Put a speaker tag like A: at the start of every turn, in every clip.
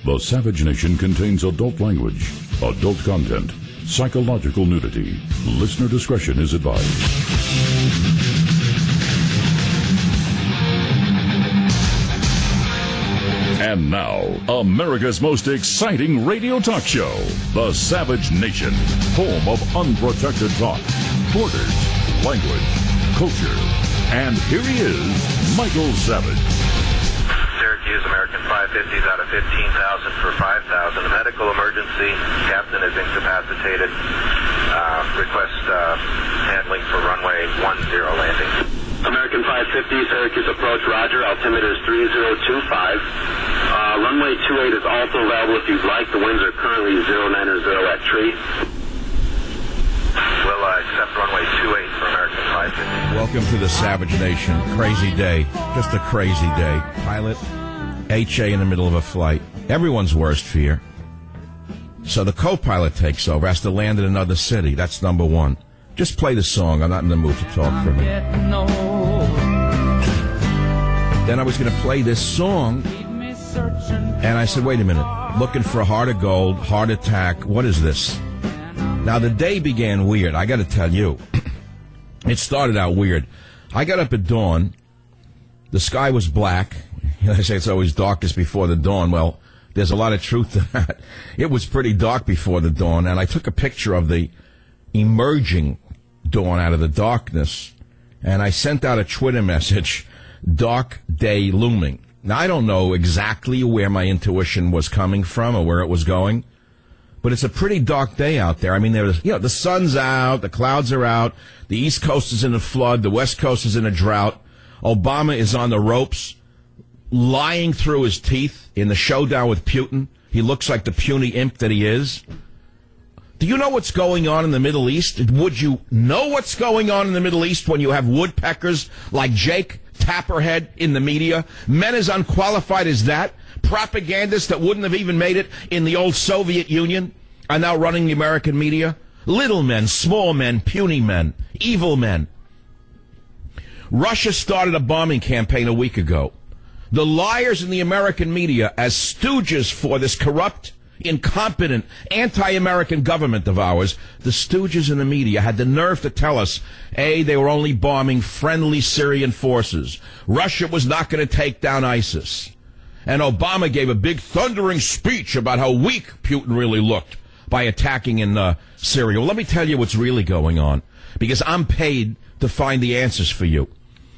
A: The Savage Nation contains adult language, adult content, psychological nudity. Listener discretion is advised. And now, America's most exciting radio talk show, The Savage Nation, home of unprotected thought, borders, language, culture. And here he is, Michael Savage.
B: Syracuse, American 550s out of 15,000 for 5,000. A medical emergency. Captain is incapacitated. Request handling for runway 10 landing. American 550, Syracuse approach, roger. Altimeter is 3025. Runway 28 is also available if you'd like. The winds are currently 090 at tree. We'll accept runway 28 for American 550.
C: Welcome to the Savage Nation. Crazy day. Just a crazy day. Pilot, HA in the middle of a flight. Everyone's worst fear. So the co-pilot takes over, has to land in another city. That's number one. Just play the song. I'm not in the mood to talk for a minute. Then I was going to play this song, and I said, wait a minute. Looking for a heart of gold, heart attack. What is this? Now, the day began weird. I got to tell you. It started out weird. I got up at dawn. The sky was black. You know, they say it's always darkest before the dawn. Well, there's a lot of truth to that. It was pretty dark before the dawn, and I took a picture of the emerging dawn out of the darkness, and I sent out a Twitter message, dark day looming. Now, I don't know exactly where my intuition was coming from or where it was going, but it's a pretty dark day out there. I mean, the sun's out, the clouds are out, the East Coast is in a flood, the West Coast is in a drought. Obama is on the ropes, lying through his teeth in the showdown with Putin. He looks like the puny imp that he is. Do you know what's going on in the Middle East? Would you know what's going on in the Middle East when you have woodpeckers like Jake Tapperhead in the media? Men as unqualified as that? Propagandists that wouldn't have even made it in the old Soviet Union are now running the American media? Little men, small men, puny men, evil men. Russia started a bombing campaign a week ago. The liars in the American media as stooges for this corrupt, incompetent, anti-American government of ours, the stooges in the media had the nerve to tell us, A, they were only bombing friendly Syrian forces. Russia was not going to take down ISIS. And Obama gave a big thundering speech about how weak Putin really looked by attacking in Syria. Well, let me tell you what's really going on, because I'm paid to find the answers for you.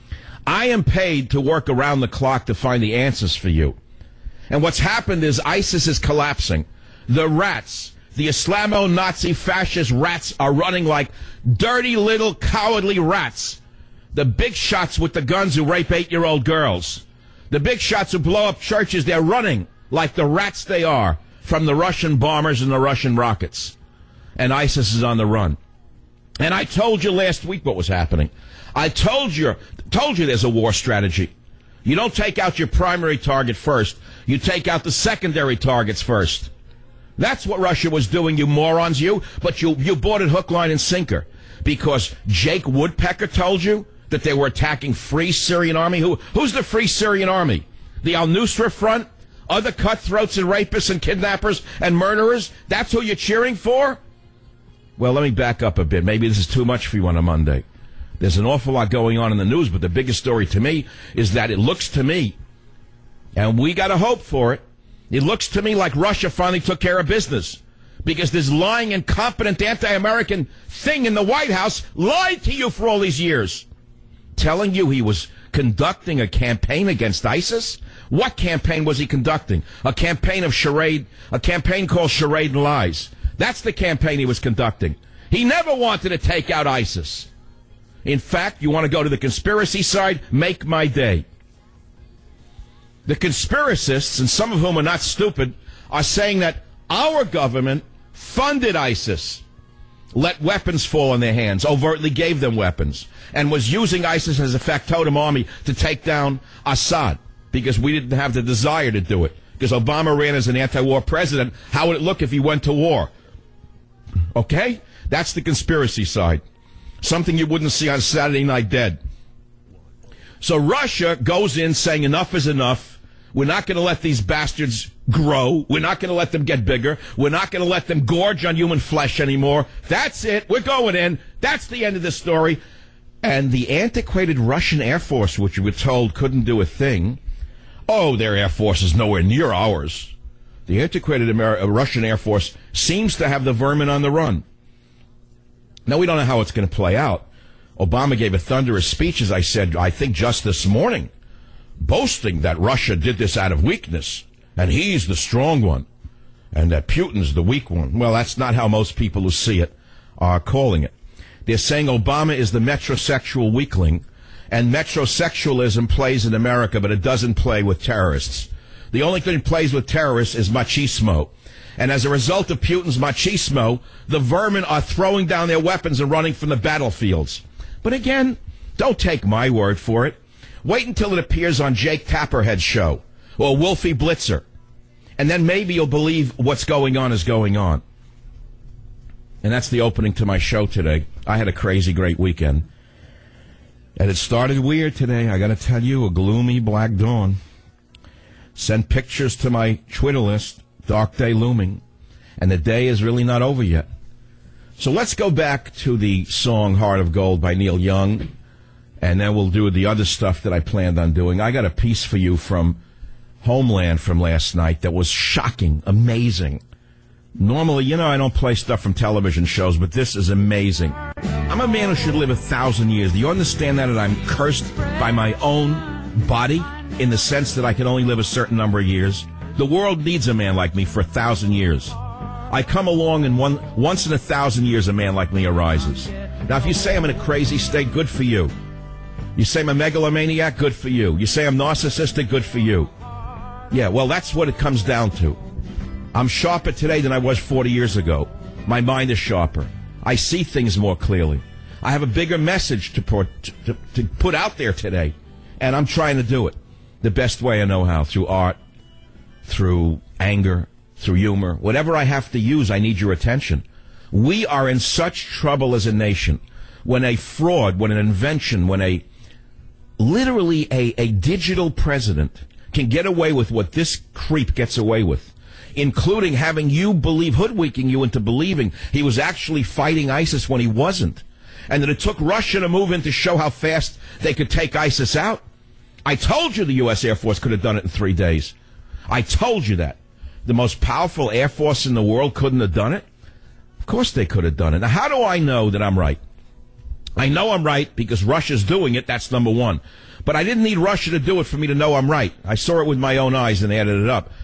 C: I am paid to work around the clock to find the answers for you. And what's happened is ISIS is collapsing. The rats, the Islamo-Nazi fascist rats are running like dirty little cowardly rats. The big shots with the guns who rape 8-year-old girls. The big shots who blow up churches, they're running like the rats they are from the Russian bombers and the Russian rockets. And ISIS is on the run. And I told you last week what was happening. I told you there's a war strategy. You don't take out your primary target first. You take out the secondary targets first. That's what Russia was doing, you morons, you. But you bought it hook, line, and sinker. Because Jake Woodpecker told you that they were attacking Free Syrian Army. Who's the Free Syrian Army? The al-Nusra Front? Other cutthroats and rapists and kidnappers and murderers? That's who you're cheering for? Well, let me back up a bit. Maybe this is too much for you on a Monday. There's an awful lot going on in the news, but the biggest story to me is that it looks to me, and we got to hope for it, it looks to me like Russia finally took care of business, because this lying, incompetent, anti-American thing in the White House lied to you for all these years, telling you he was conducting a campaign against ISIS. What campaign was he conducting? A campaign of charade, a campaign called Charade and Lies. That's the campaign he was conducting. He never wanted to take out ISIS. In fact, you want to go to the conspiracy side? Make my day. The conspiracists, and some of whom are not stupid, are saying that our government funded ISIS, let weapons fall in their hands, overtly gave them weapons, and was using ISIS as a factotum army to take down Assad, because we didn't have the desire to do it. Because Obama ran as an anti-war president. How would it look if he went to war? Okay? That's the conspiracy side. Something you wouldn't see on Saturday Night Dead. So Russia goes in saying enough is enough. We're not going to let these bastards grow. We're not going to let them get bigger. We're not going to let them gorge on human flesh anymore. That's it. We're going in. That's the end of the story. And the antiquated Russian Air Force, which we were told couldn't do a thing, oh, their Air Force is nowhere near ours. The antiquated Russian Air Force seems to have the vermin on the run. Now, we don't know how it's going to play out. Obama gave a thunderous speech, as I said, I think just this morning, boasting that Russia did this out of weakness, and he's the strong one, and that Putin's the weak one. Well, that's not how most people who see it are calling it. They're saying Obama is the metrosexual weakling, and metrosexualism plays in America, but it doesn't play with terrorists. The only thing that plays with terrorists is machismo. And as a result of Putin's machismo, the vermin are throwing down their weapons and running from the battlefields. But again, don't take my word for it. Wait until it appears on Jake Tapperhead's show or Wolfie Blitzer, and then maybe you'll believe what's going on is going on. And that's the opening to my show today. I had a crazy, great weekend. And it started weird today, I got to tell you, a gloomy black dawn. Sent pictures to my Twitter list, dark day looming, and the day is really not over yet. So let's go back to the song Heart of Gold by Neil Young, and then we'll do the other stuff that I planned on doing. I got a piece for you from Homeland from last night that was shocking, amazing. Normally, I don't play stuff from television shows, but this is amazing. I'm a man who should live 1,000 years. Do you understand that I'm cursed by my own body in the sense that I can only live a certain number of years? The world needs a man like me for 1,000 years. I come along, and once in 1,000 years, a man like me arises. Now, if you say I'm in a crazy state, good for you. You say I'm a megalomaniac, good for you. You say I'm narcissistic, good for you. Yeah, well, that's what it comes down to. I'm sharper today than I was 40 years ago. My mind is sharper. I see things more clearly. I have a bigger message to put out there today, and I'm trying to do it the best way I know how, through art, through anger, through humor. Whatever I have to use, I need your attention. We are in such trouble as a nation when a fraud, when an invention, when literally a digital president can get away with what this creep gets away with, including having you believe, hoodwinking you into believing he was actually fighting ISIS when he wasn't, and that it took Russia to move in to show how fast they could take ISIS out. I told you the U.S. Air Force could have done it in 3 days. I told you that. The most powerful Air Force in the world couldn't have done it? Of course they could have done it. Now, how do I know that I'm right? I know I'm right because Russia's doing it. That's number one. But I didn't need Russia to do it for me to know I'm right. I saw it with my own eyes and added it up.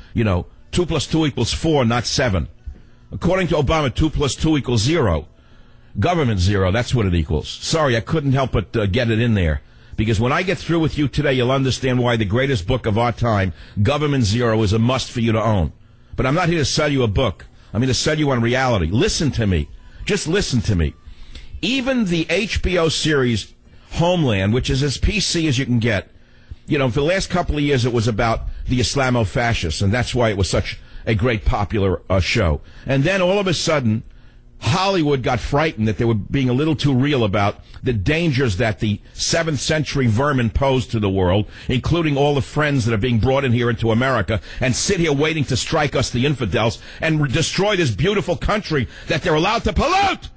C: 2 plus 2 equals 4, not 7. According to Obama, 2 plus 2 equals 0. Government zero, that's what it equals. Sorry, I couldn't help but get it in there. Because when I get through with you today, you'll understand why the greatest book of our time, Government Zero, is a must for you to own. But I'm not here to sell you a book. I'm here to sell you on reality. Listen to me. Just listen to me. Even the HBO series Homeland, which is as PC as you can get, for the last couple of years it was about the Islamo-fascists, and that's why it was such a great popular show. And then all of a sudden, Hollywood got frightened that they were being a little too real about the dangers that the 7th century vermin pose to the world, including all the friends that are being brought in here into America and sit here waiting to strike us, the infidels, and destroy this beautiful country that they're allowed to pollute.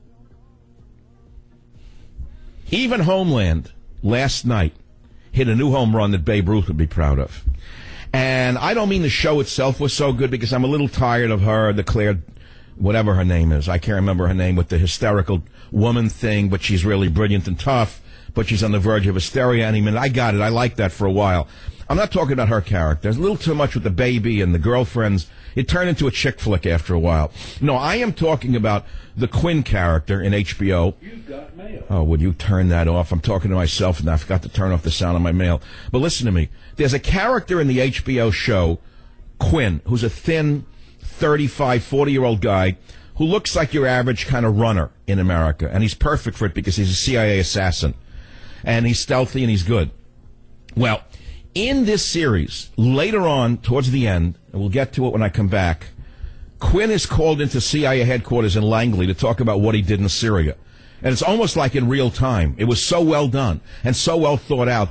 C: Even Homeland last night hit a new home run that Babe Ruth would be proud of. And I don't mean the show itself was so good, because I'm a little tired of her, the Claire, whatever her name is. I can't remember her name, with the hysterical woman thing, but she's really brilliant and tough, but she's on the verge of hysteria any minute. I got it. I liked that for a while. I'm not talking about her character. There's a little too much with the baby and the girlfriends. It turned into a chick flick after a while. No, I am talking about the Quinn character in HBO.
D: You've got mail.
C: Oh, would you turn that off? I'm talking to myself, and I forgot to turn off the sound of my mail. But listen to me. There's a character in the HBO show, Quinn, who's a thin, 35, 40-year-old guy who looks like your average kind of runner in America. And he's perfect for it because he's a CIA assassin. And he's stealthy and he's good. Well, in this series, later on, towards the end, and we'll get to it when I come back, Quinn is called into CIA headquarters in Langley to talk about what he did in Syria. And it's almost like in real time. It was so well done and so well thought out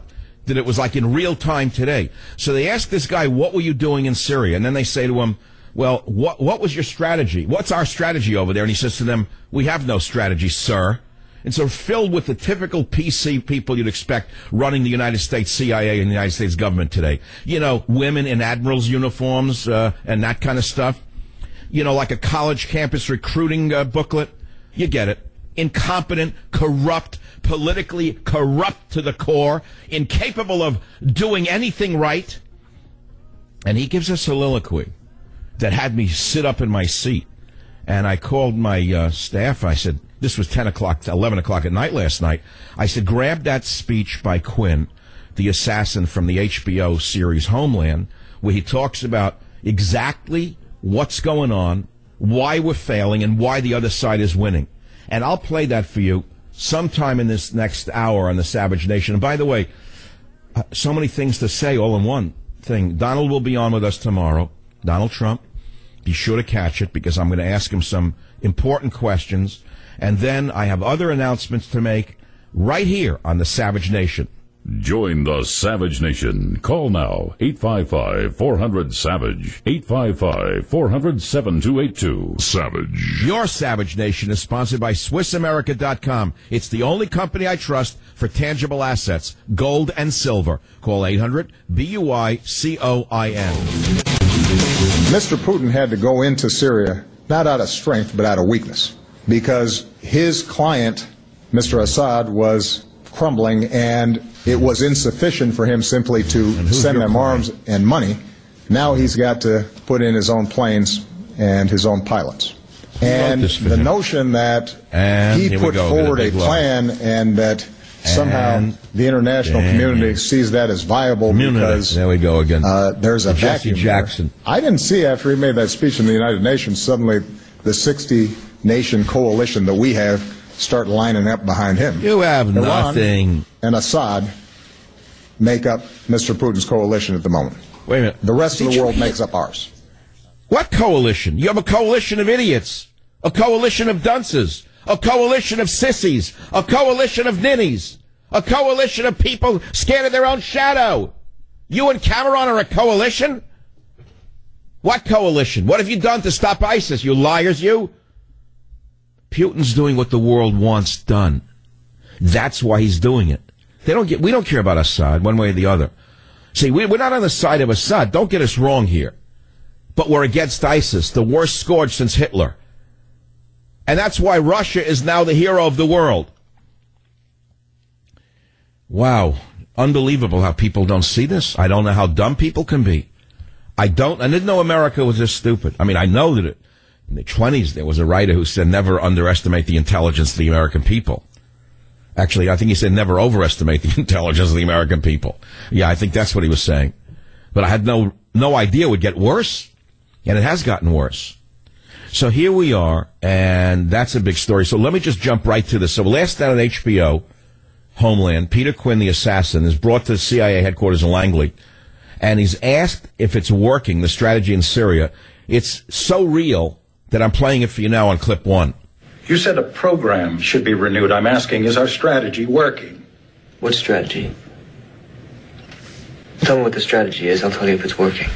C: that it was like in real time today. So they asked this guy, what were you doing in Syria? And then they say to him, well, what was your strategy? What's our strategy over there? And he says to them, we have no strategy, sir. And so filled with the typical PC people you'd expect running the United States CIA and the United States government today. You know, women in admirals' uniforms and that kind of stuff. You know, like a college campus recruiting booklet. You get it. Incompetent, corrupt, politically corrupt to the core, incapable of doing anything right. And he gives a soliloquy that had me sit up in my seat. And I called my staff. I said, this was 10 o'clock, 11 o'clock at night last night. I said, grab that speech by Quinn, the assassin from the HBO series Homeland, where he talks about exactly what's going on, why we're failing, and why the other side is winning. And I'll play that for you sometime in this next hour on the Savage Nation. And by the way, so many things to say all in one thing. Donald will be on with us tomorrow. Donald Trump. Be sure to catch it because I'm going to ask him some important questions. And then I have other announcements to make right here on the Savage Nation.
A: Join the Savage Nation. Call now, 855-400-SAVAGE, 855-400-7282. Savage.
C: Your Savage Nation is sponsored by SwissAmerica.com. It's the only company I trust for tangible assets, gold and silver. Call 800-BUI-COIN.
D: Mr. Putin had to go into Syria not out of strength but out of weakness because his client, Mr. Assad, was crumbling and it was insufficient for him simply to send them arms and money. Now he's got to put in his own planes and his own pilots. And the notion that he put forward a plan and that somehow the international community sees that as viable because
C: there we go again.
D: There's a vacuum
C: Jackson.
D: I didn't see after he made that speech in the United Nations suddenly the 60-nation coalition that we have start lining up behind him.
C: You have
D: Iran
C: nothing.
D: And Assad make up Mr. Putin's coalition at the moment.
C: Wait a minute.
D: The rest of the world makes up ours.
C: What coalition? You have a coalition of idiots, a coalition of dunces, a coalition of sissies, a coalition of ninnies, a coalition of people scared of their own shadow. You and Cameron are a coalition? What coalition? What have you done to stop ISIS, you liars, you? Putin's doing what the world wants done. That's why he's doing it. We don't care about Assad one way or the other. See, we're not on the side of Assad. Don't get us wrong here. But we're against ISIS, the worst scourge since Hitler. And that's why Russia is now the hero of the world. Wow. Unbelievable how people don't see this. I don't know how dumb people can be. I didn't know America was this stupid. I mean, I know that in the 1920s there was a writer who said never underestimate the intelligence of the American people. Actually, I think he said never overestimate the intelligence of the American people. Yeah, I think that's what he was saying. But I had no idea it would get worse. And it has gotten worse. So here we are, and that's a big story. So let me just jump right to this. So last night on HBO, Homeland, Peter Quinn, the assassin, is brought to the CIA headquarters in Langley, and he's asked if it's working, the strategy in Syria. It's so real that I'm playing it for you now on clip one.
E: You said a program should be renewed. I'm asking, is our strategy working?
F: What strategy? Tell me what the strategy is. I'll tell you if it's working.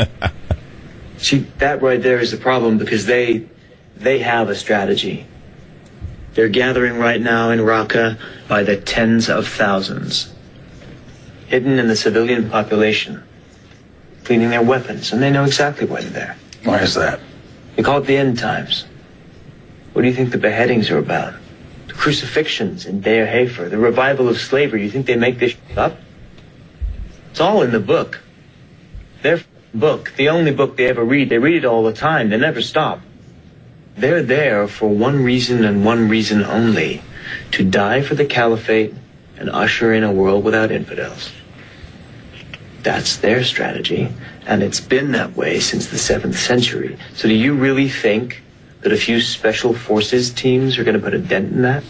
F: See, that right there is the problem because they have a strategy. They're gathering right now in Raqqa by the tens of thousands, hidden in the civilian population, cleaning their weapons, and they know exactly why they're there.
E: Why is that?
F: We call it the end times. What do you think the beheadings are about? The crucifixions in Deir Hafer, the revival of slavery. You think they make this up? It's all in the book. Their book, the only book they ever read. They read it all the time. They never stop. They're there for one reason and one reason only: to die for the caliphate and usher in a world without infidels. That's their strategy, and it's been that way since the 7th century. So do you really think that a few special forces teams are going to put a dent in that?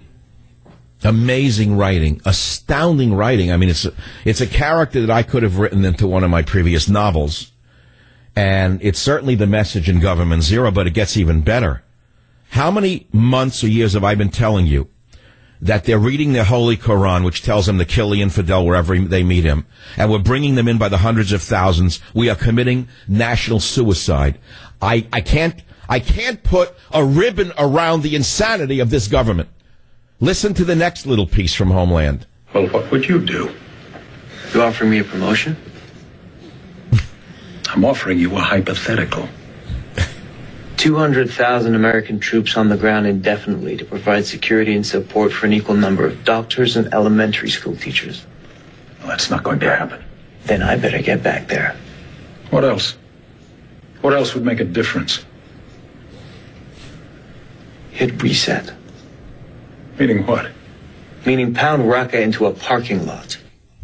C: Amazing writing, astounding writing. I mean, it's a character that I could have written into one of my previous novels. And it's certainly the message in Government Zero, but it gets even better. How many months or years have I been telling you that they're reading their Holy Quran, which tells them to kill the infidel wherever they meet him, and we're bringing them in by the hundreds of thousands, we are committing national suicide. I can't put a ribbon around the insanity of this government. Listen to the next little piece from Homeland.
E: Well, what would you do?
F: You offering me a promotion?
E: I'm offering you a hypothetical.
F: 200,000 American troops on the ground indefinitely to provide security and support for an equal number of doctors and elementary school teachers.
E: Well, that's not going to happen.
F: Then I better get back there.
E: What else? What else would make a difference?
F: Hit reset.
E: Meaning what?
F: Meaning pound Raqqa into a parking lot.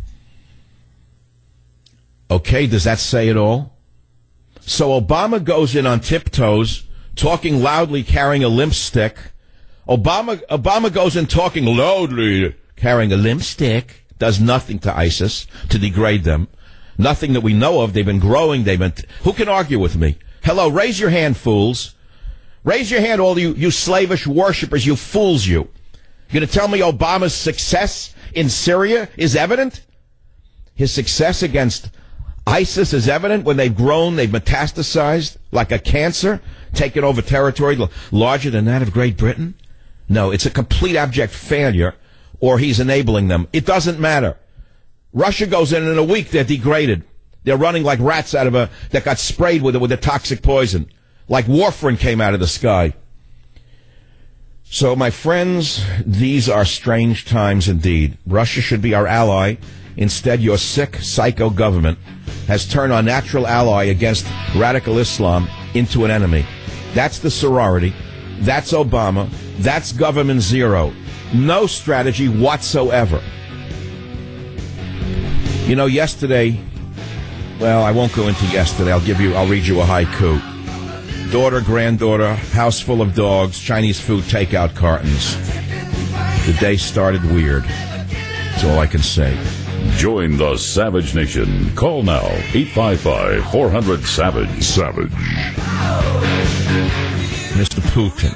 C: Okay, does that say it all? So Obama goes in on tiptoes, talking loudly, carrying a limp stick. Obama goes in talking loudly, carrying a limp stick, does nothing to ISIS to degrade them. Nothing that we know of. They've been growing. Who can argue with me? Hello, raise your hand, fools. Raise your hand, all you slavish worshipers, you fools, you. You're going to tell me Obama's success in Syria is evident? His success against ISIS is evident when they've grown, they've metastasized like a cancer, taken over territory larger than that of Great Britain? No, it's a complete abject failure, or he's enabling them. It doesn't matter. Russia goes in a week, they're degraded. They're running like rats that got sprayed with a toxic poison. Like warfarin came out of the sky. So, my friends, these are strange times indeed. Russia should be our ally. Instead, your sick, psycho government has turned our natural ally against radical Islam into an enemy. That's the sorority. That's Obama. That's government zero. No strategy whatsoever. You know, yesterday, well, I won't go into yesterday. I'll read you a haiku. Daughter, granddaughter, house full of dogs, Chinese food takeout cartons. The day started weird. That's all I can say.
A: Join the Savage Nation. Call now, 855-400-SAVAGE. Savage.
C: Mr. Putin.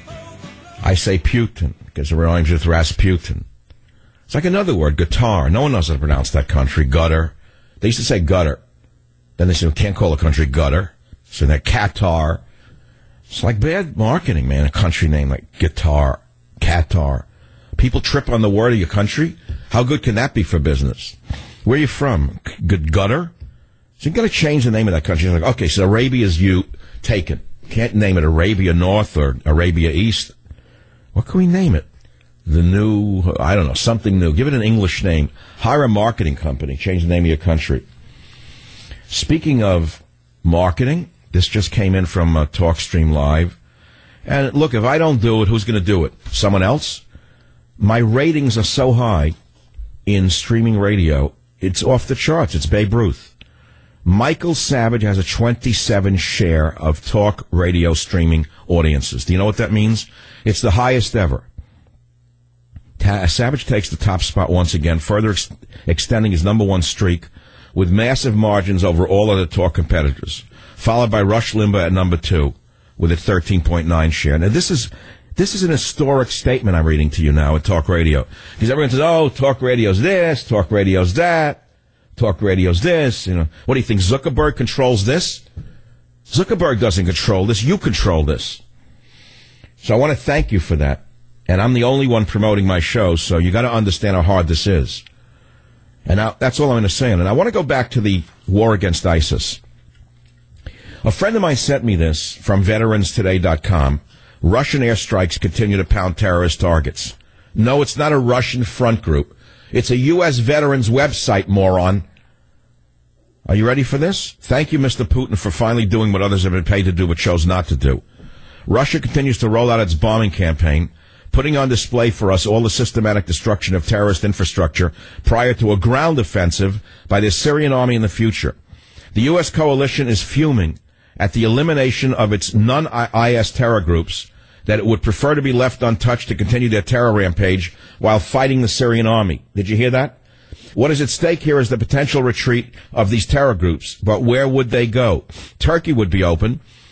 C: I say Putin because it rhymes with Rasputin. It's like another word, guitar. No one knows how to pronounce that country. Gutter. They used to say gutter. Then they said, we can't call a country gutter. So they're Qatar. It's like bad marketing, man, a country name like guitar, Qatar. People trip on the word of your country. How good can that be for business? Where are you from? Gutter? So you got to change the name of that country. You're like, okay, so Arabia's taken. Can't name it Arabia North or Arabia East. What can we name it? The new, I don't know, something new. Give it an English name. Hire a marketing company. Change the name of your country. Speaking of marketing, this just came in from TalkStream Live. And look, if I don't do it, who's going to do it? Someone else? My ratings are so high in streaming radio, it's off the charts. It's Babe Ruth. Michael Savage has a 27 share of talk radio streaming audiences. Do you know what that means? It's the highest ever. Savage takes the top spot once again, further extending his number one streak with massive margins over all other talk competitors, followed by Rush Limbaugh at number 2 with a 13.9 share. Now, this is an historic statement I'm reading to you now at Talk Radio. Because everyone says, oh, Talk Radio's this, Talk Radio's that, Talk Radio's this. You know, what do you think, Zuckerberg controls this? Zuckerberg doesn't control this. You control this. So I want to thank you for that. And I'm the only one promoting my show, so you got to understand how hard this is. And now, that's all I'm going to say. And I want to go back to the war against ISIS. A friend of mine sent me this from veteranstoday.com. Russian airstrikes continue to pound terrorist targets. No, it's not a Russian front group. It's a U.S. veterans website, moron. Are you ready for this? Thank you, Mr. Putin, for finally doing what others have been paid to do but chose not to do. Russia continues to roll out its bombing campaign, putting on display for us all the systematic destruction of terrorist infrastructure prior to a ground offensive by the Syrian army in the future. The U.S. coalition is fuming at the elimination of its non-IS terror groups that it would prefer to be left untouched to continue their terror rampage while fighting the Syrian army. Did you hear that? What is at stake here is the potential retreat of these terror groups. But where would they go? Turkey would be open,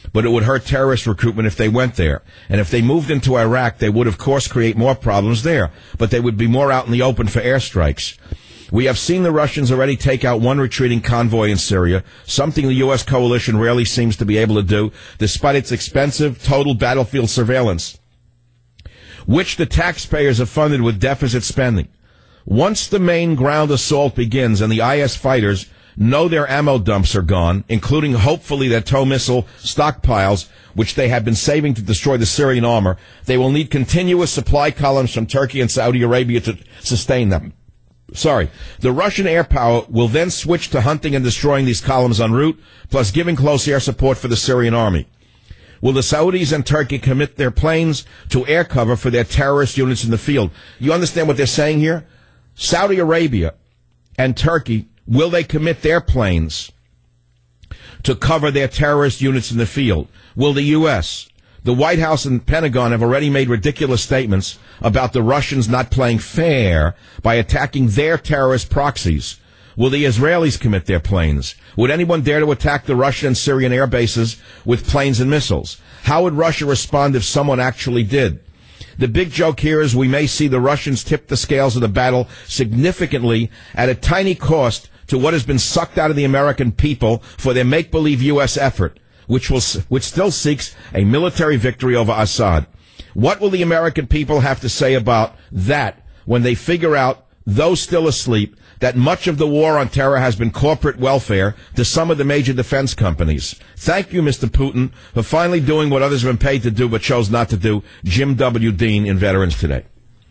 C: but it would hurt terrorist recruitment if they went there. And if they moved into Iraq, they would, of course, create more problems there, but they would be more out in the open for airstrikes. We have seen the Russians already take out one retreating convoy in Syria, something the U.S. coalition rarely seems to be able to do, despite its expensive total battlefield surveillance, which the taxpayers have funded with deficit spending. Once the main ground assault begins and the IS fighters know their ammo dumps are gone, including hopefully their tow missile stockpiles, which they have been saving to destroy the Syrian armor, they will need continuous supply columns from Turkey and Saudi Arabia to sustain them. The Russian air power will then switch to hunting and destroying these columns en route, plus giving close air support for the Syrian army. Will the Saudis and Turkey commit their planes to air cover for their terrorist units in the field? You understand what they're saying here? Saudi Arabia and Turkey, will they commit their planes to cover their terrorist units in the field? Will the U.S.? The White House and Pentagon have already made ridiculous statements about the Russians not playing fair by attacking their terrorist proxies. Will the Israelis commit their planes? Would anyone dare to attack the Russian and Syrian air bases with planes and missiles? How would Russia respond if someone actually did? The big joke here is we may see the Russians tip the scales of the battle significantly at a tiny cost to what has been sucked out of the American people for their make-believe U.S. effort, which still seeks a military victory over Assad. What will the American people have to say about that when they figure out, those still asleep, that much of the war on terror has been corporate welfare to some of the major defense companies? Thank you, Mr. Putin, for finally doing what others have been paid to do but chose not to do. Jim W. Dean in Veterans Today.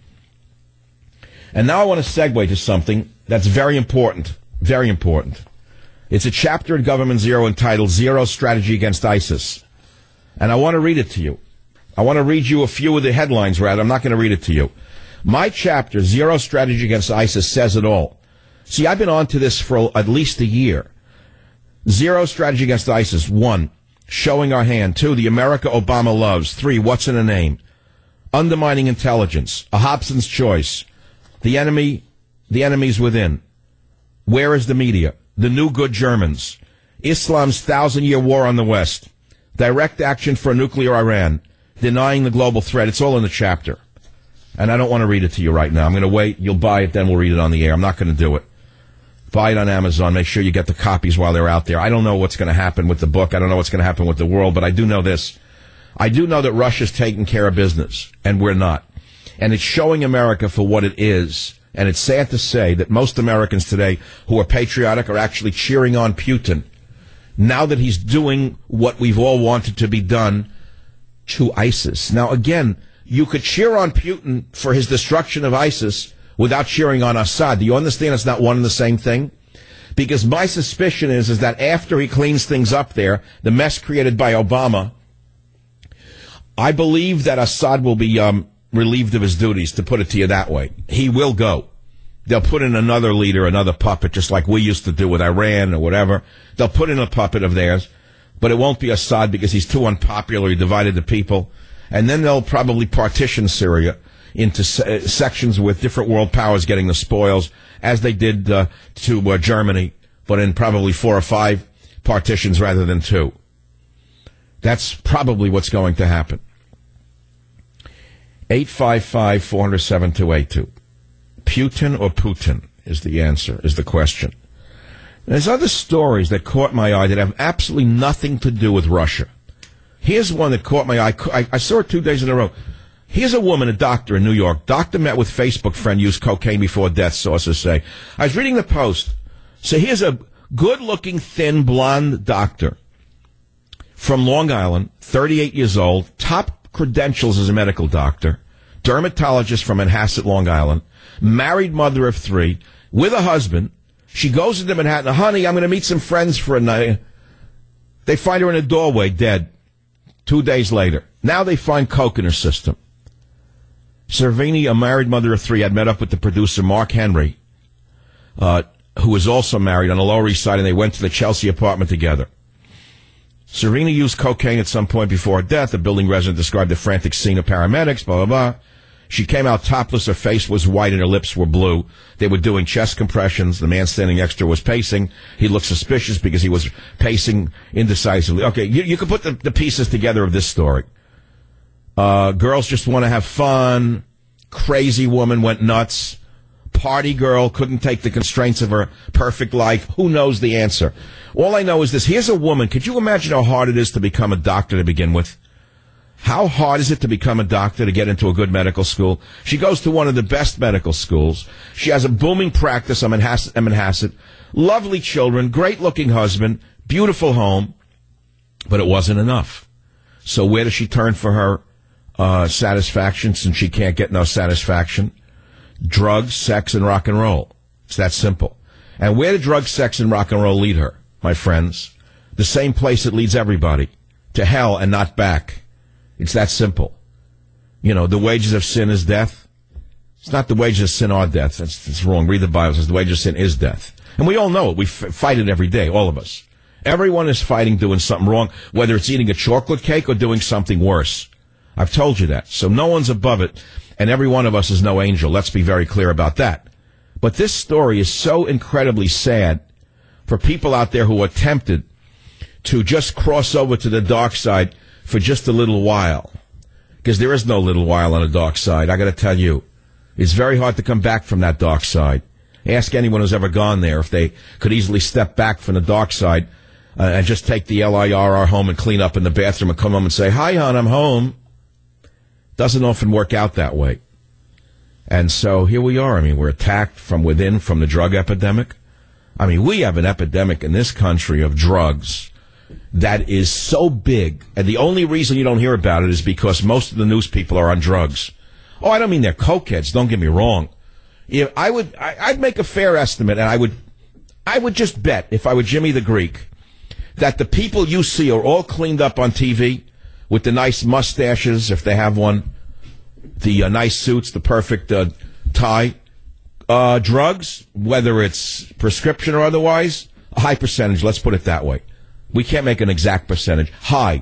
C: And now I want to segue to something that's very important. Very important. It's a chapter in Government Zero entitled Zero Strategy Against ISIS. And I want to read it to you. I want to read you a few of the headlines, rather. I'm not going to read it to you. My chapter, Zero Strategy Against ISIS, says it all. See, I've been on to this for at least a year. Zero Strategy Against ISIS. 1, showing our hand. 2, the America Obama loves. 3, what's in a name? Undermining intelligence. A Hobson's choice. The enemy's within. Where is the media? The new good Germans. Islam's 1,000-year war on the West. Direct action for a nuclear Iran. Denying the global threat. It's all in the chapter. And I don't want to read it to you right now. I'm going to wait. You'll buy it, then we'll read it on the air. I'm not going to do it. Buy it on Amazon. Make sure you get the copies while they're out there. I don't know what's going to happen with the book. I don't know what's going to happen with the world, but I do know this. I do know that Russia's taking care of business, and we're not. And it's showing America for what it is. And it's sad to say that most Americans today who are patriotic are actually cheering on Putin now that he's doing what we've all wanted to be done to ISIS. Now, again, you could cheer on Putin for his destruction of ISIS without cheering on Assad. Do you understand it's not one and the same thing? Because my suspicion is that after he cleans things up there, the mess created by Obama, I believe that Assad will be relieved of his duties, to put it to you that way. He will go. They'll put in another leader, another puppet, just like we used to do with Iran or whatever. They'll put in a puppet of theirs, but it won't be Assad because he's too unpopular. He divided the people. And then they'll probably partition Syria into sections with different world powers getting the spoils, as they did to Germany, but in probably 4 or 5 partitions rather than 2. That's probably what's going to happen. 855-400-7282. Putin or Putin is the answer, is the question. There's other stories that caught my eye that have absolutely nothing to do with Russia. Here's one that caught my eye. I saw it 2 days in a row. Here's a woman, a doctor in New York. Doctor met with Facebook friend, used cocaine before death, sources say. I was reading the Post. So here's a good-looking, thin, blonde doctor from Long Island, 38 years old, top credentials as a medical doctor, dermatologist from Manhasset, Long Island, married mother of 3, with a husband. She goes into Manhattan. Honey, I'm going to meet some friends for a night. They find her in a doorway, dead. 2 days later. Now they find coke in her system. Cervini, a married mother of 3, had met up with the producer, Mark Henry, who was also married on the Lower East Side, and they went to the Chelsea apartment together. Cervini used cocaine at some point before her death. The building resident described the frantic scene of paramedics, blah, blah, blah. She came out topless. Her face was white and her lips were blue. They were doing chest compressions. The man standing next to her was pacing. He looked suspicious because he was pacing indecisively. Okay, you can put the pieces together of this story. Girls just want to have fun. Crazy woman went nuts. Party girl couldn't take the constraints of her perfect life. Who knows the answer? All I know is this. Here's a woman. Could you imagine how hard it is to become a doctor to begin with? How hard is it to become a doctor, to get into a good medical school? She goes to one of the best medical schools. She has a booming practice. I'm in Manhasset. Lovely children, great-looking husband, beautiful home. But it wasn't enough. So where does she turn for her satisfaction since she can't get no satisfaction? Drugs, sex, and rock and roll. It's that simple. And where do drugs, sex, and rock and roll lead her, my friends? The same place it leads everybody. To hell and not back. It's that simple. You know, the wages of sin is death. It's not the wages of sin are death. That's wrong. Read the Bible. It says the wages of sin is death. And we all know it. We fight it every day, all of us. Everyone is fighting doing something wrong, whether it's eating a chocolate cake or doing something worse. I've told you that. So no one's above it, and every one of us is no angel. Let's be very clear about that. But this story is so incredibly sad for people out there who are tempted to just cross over to the dark side for just a little while. Because there is no little while on the dark side. I got to tell you, it's very hard to come back from that dark side. Ask anyone who's ever gone there if they could easily step back from the dark side and just take the LIRR home and clean up in the bathroom and come home and say, "Hi, hon, I'm home." Doesn't often work out that way. And so here we are. I mean, we're attacked from within from the drug epidemic. I mean, we have an epidemic in this country of drugs that is so big, and the only reason you don't hear about it is because most of the news people are on drugs. Oh, I don't mean they're cokeheads, don't get me wrong. I'd make a fair estimate, and I would just bet, if I were Jimmy the Greek, that the people you see are all cleaned up on TV with the nice mustaches, if they have one, the nice suits, the perfect tie. Drugs, whether it's prescription or otherwise, a high percentage, let's put it that way. We can't make an exact percentage. High.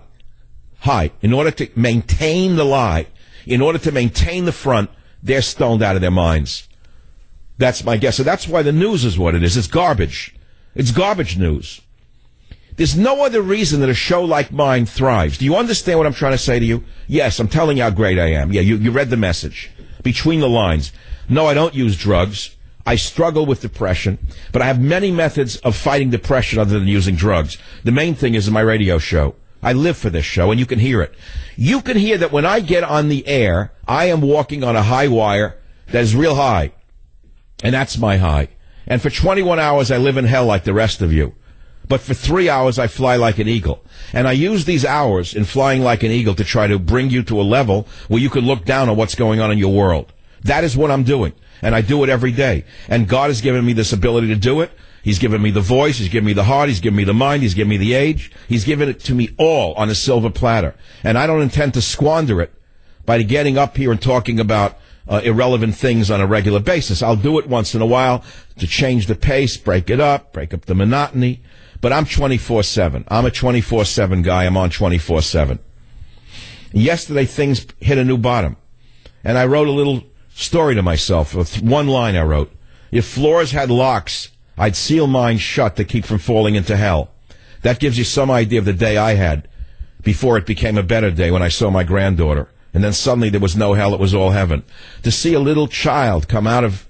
C: In order to maintain the lie, in order to maintain the front, they're stoned out of their minds. That's my guess. So that's why the news is what it is. It's garbage. It's garbage news. There's no other reason that a show like mine thrives. Do you understand what I'm trying to say to you? Yes, I'm telling you how great I am. Yeah, you read the message. Between the lines. No, I don't use drugs. I struggle with depression, but I have many methods of fighting depression other than using drugs. The main thing is in my radio show. I live for this show, and you can hear it. You can hear that when I get on the air, I am walking on a high wire that is real high. And that's my high. And for 21 hours, I live in hell like the rest of you. But for 3 hours, I fly like an eagle. And I use these hours in flying like an eagle to try to bring you to a level where you can look down on what's going on in your world. That is what I'm doing. And I do it every day. And God has given me this ability to do it. He's given me the voice. He's given me the heart. He's given me the mind. He's given me the age. He's given it to me all on a silver platter. And I don't intend to squander it by getting up here and talking about irrelevant things on a regular basis. I'll do it once in a while to change the pace, break it up, break up the monotony. But I'm 24/7. I'm a 24/7 guy. I'm on 24/7. Yesterday, things hit a new bottom. And I wrote a little story to myself with one line I wrote. If floors had locks, I'd seal mine shut to keep from falling into hell. That gives you some idea of the day I had before it became a better day when I saw my granddaughter. And then suddenly there was no hell, it was all heaven. To see a little child come out of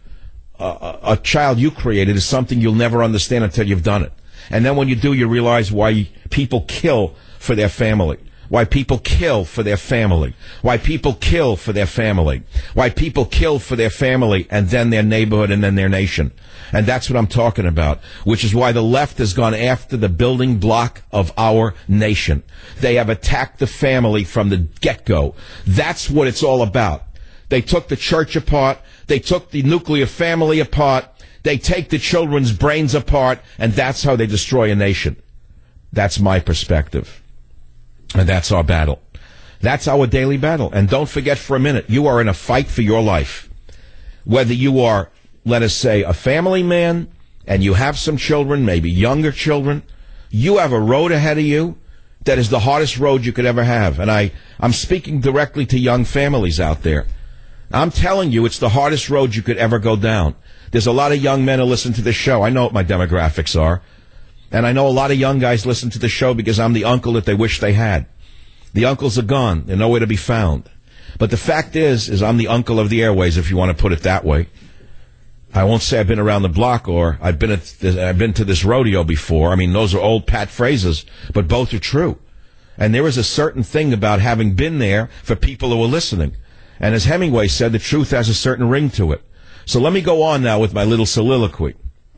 C: a child you created is something you'll never understand until you've done it. And then when you do, you realize why people kill for their family. Why people kill for their family. Why people kill for their family. Why people kill for their family and then their neighborhood and then their nation. And that's what I'm talking about, which is why the left has gone after the building block of our nation. They have attacked the family from the get-go. That's what it's all about. They took the church apart. They took the nuclear family apart. They take the children's brains apart, and that's how they destroy a nation. That's my perspective. And that's our battle. That's our daily battle. And don't forget for a minute, you are in a fight for your life. Whether you are, let us say, a family man, and you have some children, maybe younger children, you have a road ahead of you that is the hardest road you could ever have. And I'm speaking directly to young families out there. I'm telling you, it's the hardest road you could ever go down. There's a lot of young men who listen to this show. I know what my demographics are. And I know a lot of young guys listen to the show because I'm the uncle that they wish they had. The uncles are gone. They're nowhere to be found. But the fact is I'm the uncle of the airways, if you want to put it that way. I won't say I've been around the block or I've been to this rodeo before. I mean, those are old pat phrases, but both are true. And there is a certain thing about having been there for people who are listening. And as Hemingway said, the truth has a certain ring to it. So let me go on now with my little soliloquy.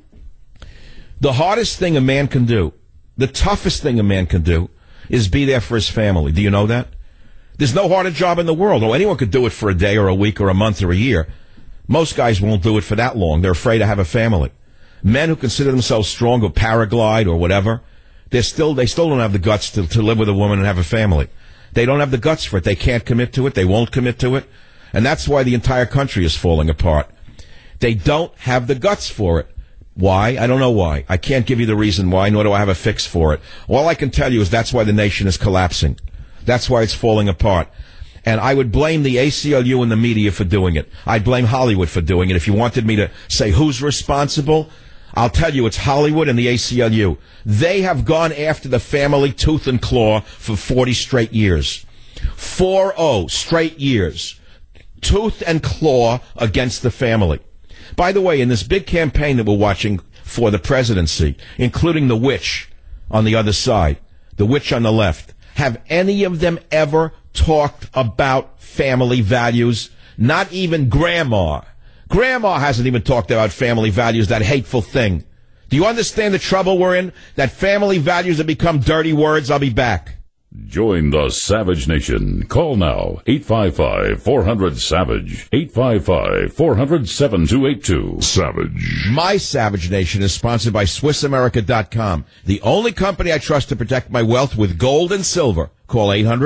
C: The hardest thing a man can do, the toughest thing a man can do, is be there for his family. Do you know that? There's no harder job in the world. Oh, anyone could do it for a day or a week or a month or a year. Most guys won't do it for that long. They're afraid to have a family. Men who consider themselves strong or paraglide or whatever, they still don't have the guts to live with a woman and have a family. They don't have the guts for it. They can't commit to it. They won't commit to it. And that's why the entire country is falling apart. They don't have the guts for it. Why? I don't know why. I can't give you the reason why, nor do I have a fix for it. All I can tell you is that's why the nation is collapsing. That's why it's falling apart. And I would blame the ACLU and the media for doing it. I'd blame Hollywood for doing it. If you wanted me to say who's responsible, I'll tell you it's Hollywood and the ACLU. They have gone after the family tooth and claw for 40 straight years. 40 straight years. Tooth and claw against the family. By the way, in this big campaign that we're watching for the presidency, including the witch on the other side, the witch on the left, have any of them ever talked about family values? Not even Grandma. Grandma hasn't even talked about family values, that hateful thing. Do you understand the trouble we're in? That family values have become dirty words? I'll be back.
A: Join the Savage Nation. Call now, 855-400-SAVAGE, 855-400-7282. Savage.
C: My Savage Nation is sponsored by SwissAmerica.com, the only company I trust to protect my wealth with gold and silver. Call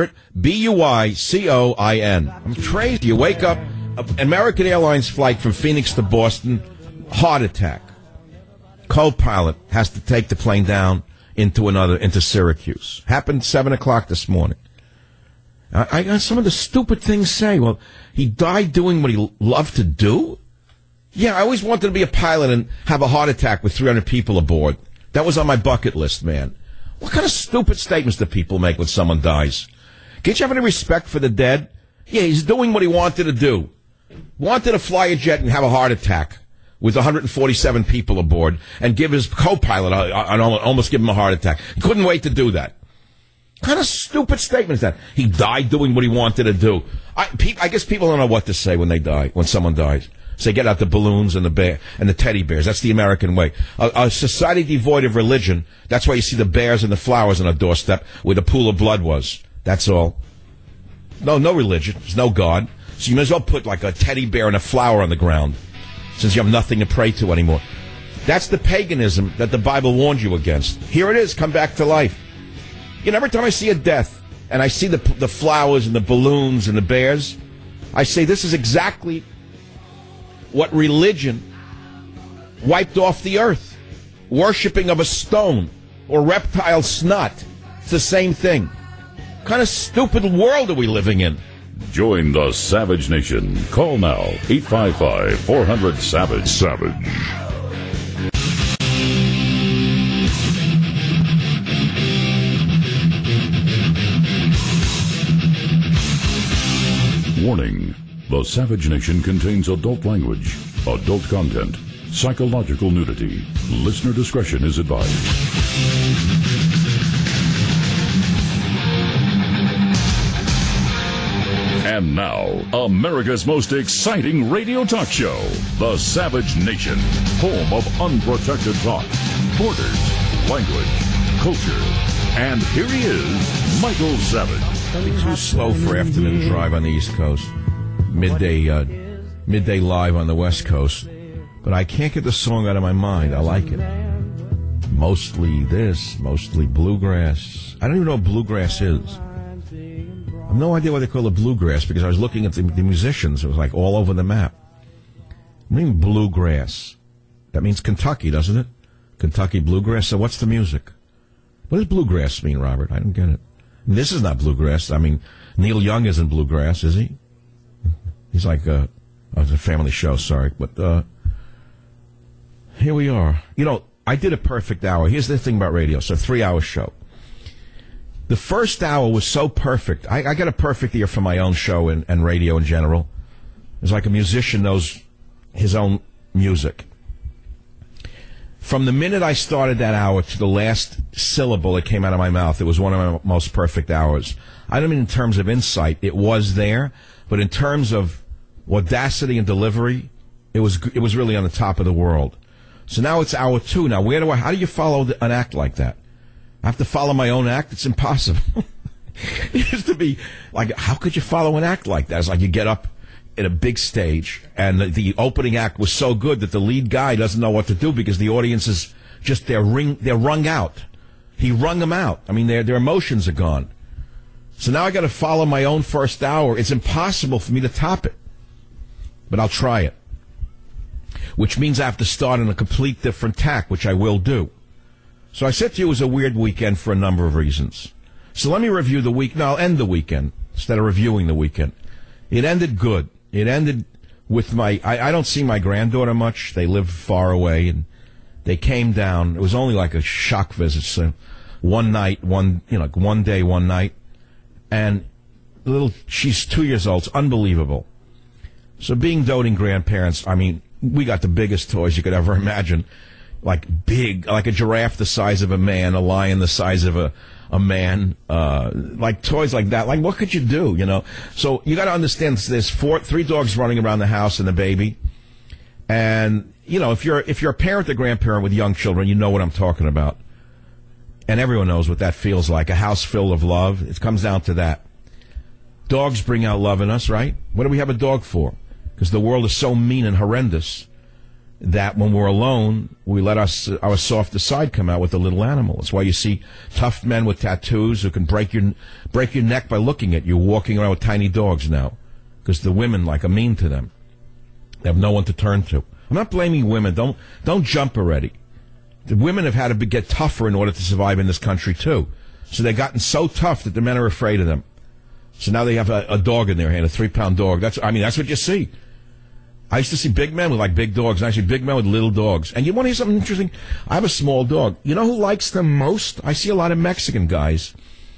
C: 800-BUICOIN. I'm crazy. You wake up, American Airlines flight from Phoenix to Boston, heart attack. Co-pilot has to take the plane down into Syracuse. Happened 7 o'clock this morning. I got some of the stupid things say. Well, he died doing what he loved to do? Yeah, I always wanted to be a pilot and have a heart attack with 300 people aboard. That was on my bucket list, man. What kind of stupid statements do people make when someone dies? Can't you have any respect for the dead? Yeah, he's doing what he wanted to do. Wanted to fly a jet and have a heart attack with 147 people aboard and give his co-pilot, almost give him a heart attack. He couldn't wait to do that. What kind of stupid statement is that? He died doing what he wanted to do. I guess people don't know what to say when they die, when someone dies. So they get out the balloons and the teddy bears. That's the American way. A society devoid of religion, that's why you see the bears and the flowers on a doorstep where the pool of blood was. That's all. No religion. There's no God. So you may as well put like a teddy bear and a flower on the ground, since you have nothing to pray to anymore. That's the paganism that the Bible warned you against. Here it is, come back to life. You know, every time I see a death, and I see the flowers and the balloons and the bears, I say this is exactly what religion wiped off the earth. Worshipping of a stone or reptile snot. It's the same thing. What kind of stupid world are we living in?
A: Join the Savage Nation. Call now, 855-400-SAVAGE. Savage. Warning. The Savage Nation contains adult language, adult content, psychological nudity. Listener discretion is advised. And now, America's most exciting radio talk show, The Savage Nation, home of unprotected thought, borders, language, culture. And here he is, Michael Savage.
C: Too slow for afternoon drive on the East Coast. Midday live on the West Coast. But I can't get the song out of my mind. I like it. Mostly this, mostly bluegrass. I don't even know what bluegrass is. I have no idea why they call it bluegrass, because I was looking at the musicians. It was like all over the map. I mean bluegrass. That means Kentucky, doesn't it? Kentucky bluegrass. So what's the music? What does bluegrass mean, Robert? I don't get it. This is not bluegrass. I mean, Neil Young isn't bluegrass, is he? He's like, it's a family show, sorry. But here we are. You know, I did a perfect hour. Here's the thing about radio. So 3-hour show. The first hour was so perfect. I got a perfect ear for my own show and radio in general. It's like a musician knows his own music. From the minute I started that hour to the last syllable that came out of my mouth, it was one of my most perfect hours. I don't mean in terms of insight. It was there. But in terms of audacity and delivery, it was really on the top of the world. So now it's hour 2. Now, how do you follow an act like that? I have to follow my own act? It's impossible. It used to be like, how could you follow an act like that? It's like you get up at a big stage, and the opening act was so good that the lead guy doesn't know what to do because the audience is just, they're wrung out. He wrung them out. I mean, their emotions are gone. So now I got to follow my own first hour. It's impossible for me to top it. But I'll try it. Which means I have to start on a complete different tack, which I will do. So I said to you it was a weird weekend for a number of reasons. So let me review the week. No, I'll end the weekend instead of reviewing the weekend. It ended good. It ended with I don't see my granddaughter much. They live far away, and they came down. It was only like a shock visit. So one night, one day, one night. And she's 2 years old. It's unbelievable. So being doting grandparents, I mean, we got the biggest toys you could ever imagine. Like big, like a giraffe the size of a man, a lion the size of a man, like toys like that. Like, what could you do, you know? So you got to understand there's 3 dogs running around the house and the baby. And, you know, if you're a parent or grandparent with young children, you know what I'm talking about. And everyone knows what that feels like, a house full of love. It comes down to that. Dogs bring out love in us, right? What do we have a dog for? Because the world is so mean and horrendous that when we're alone, we let our softer side come out with the little animal. That's why you see tough men with tattoos who can break your neck by looking at you walking around with tiny dogs now. Because the women are mean to them. They have no one to turn to. I'm not blaming women. Don't jump already. The women have had to get tougher in order to survive in this country, too. So they've gotten so tough that the men are afraid of them. So now they have a dog in their hand, a 3-pound dog. That's what you see. I used to see big men with big dogs, and I see big men with little dogs. And you want to hear something interesting? I have a small dog. You know who likes them most? I see a lot of Mexican guys.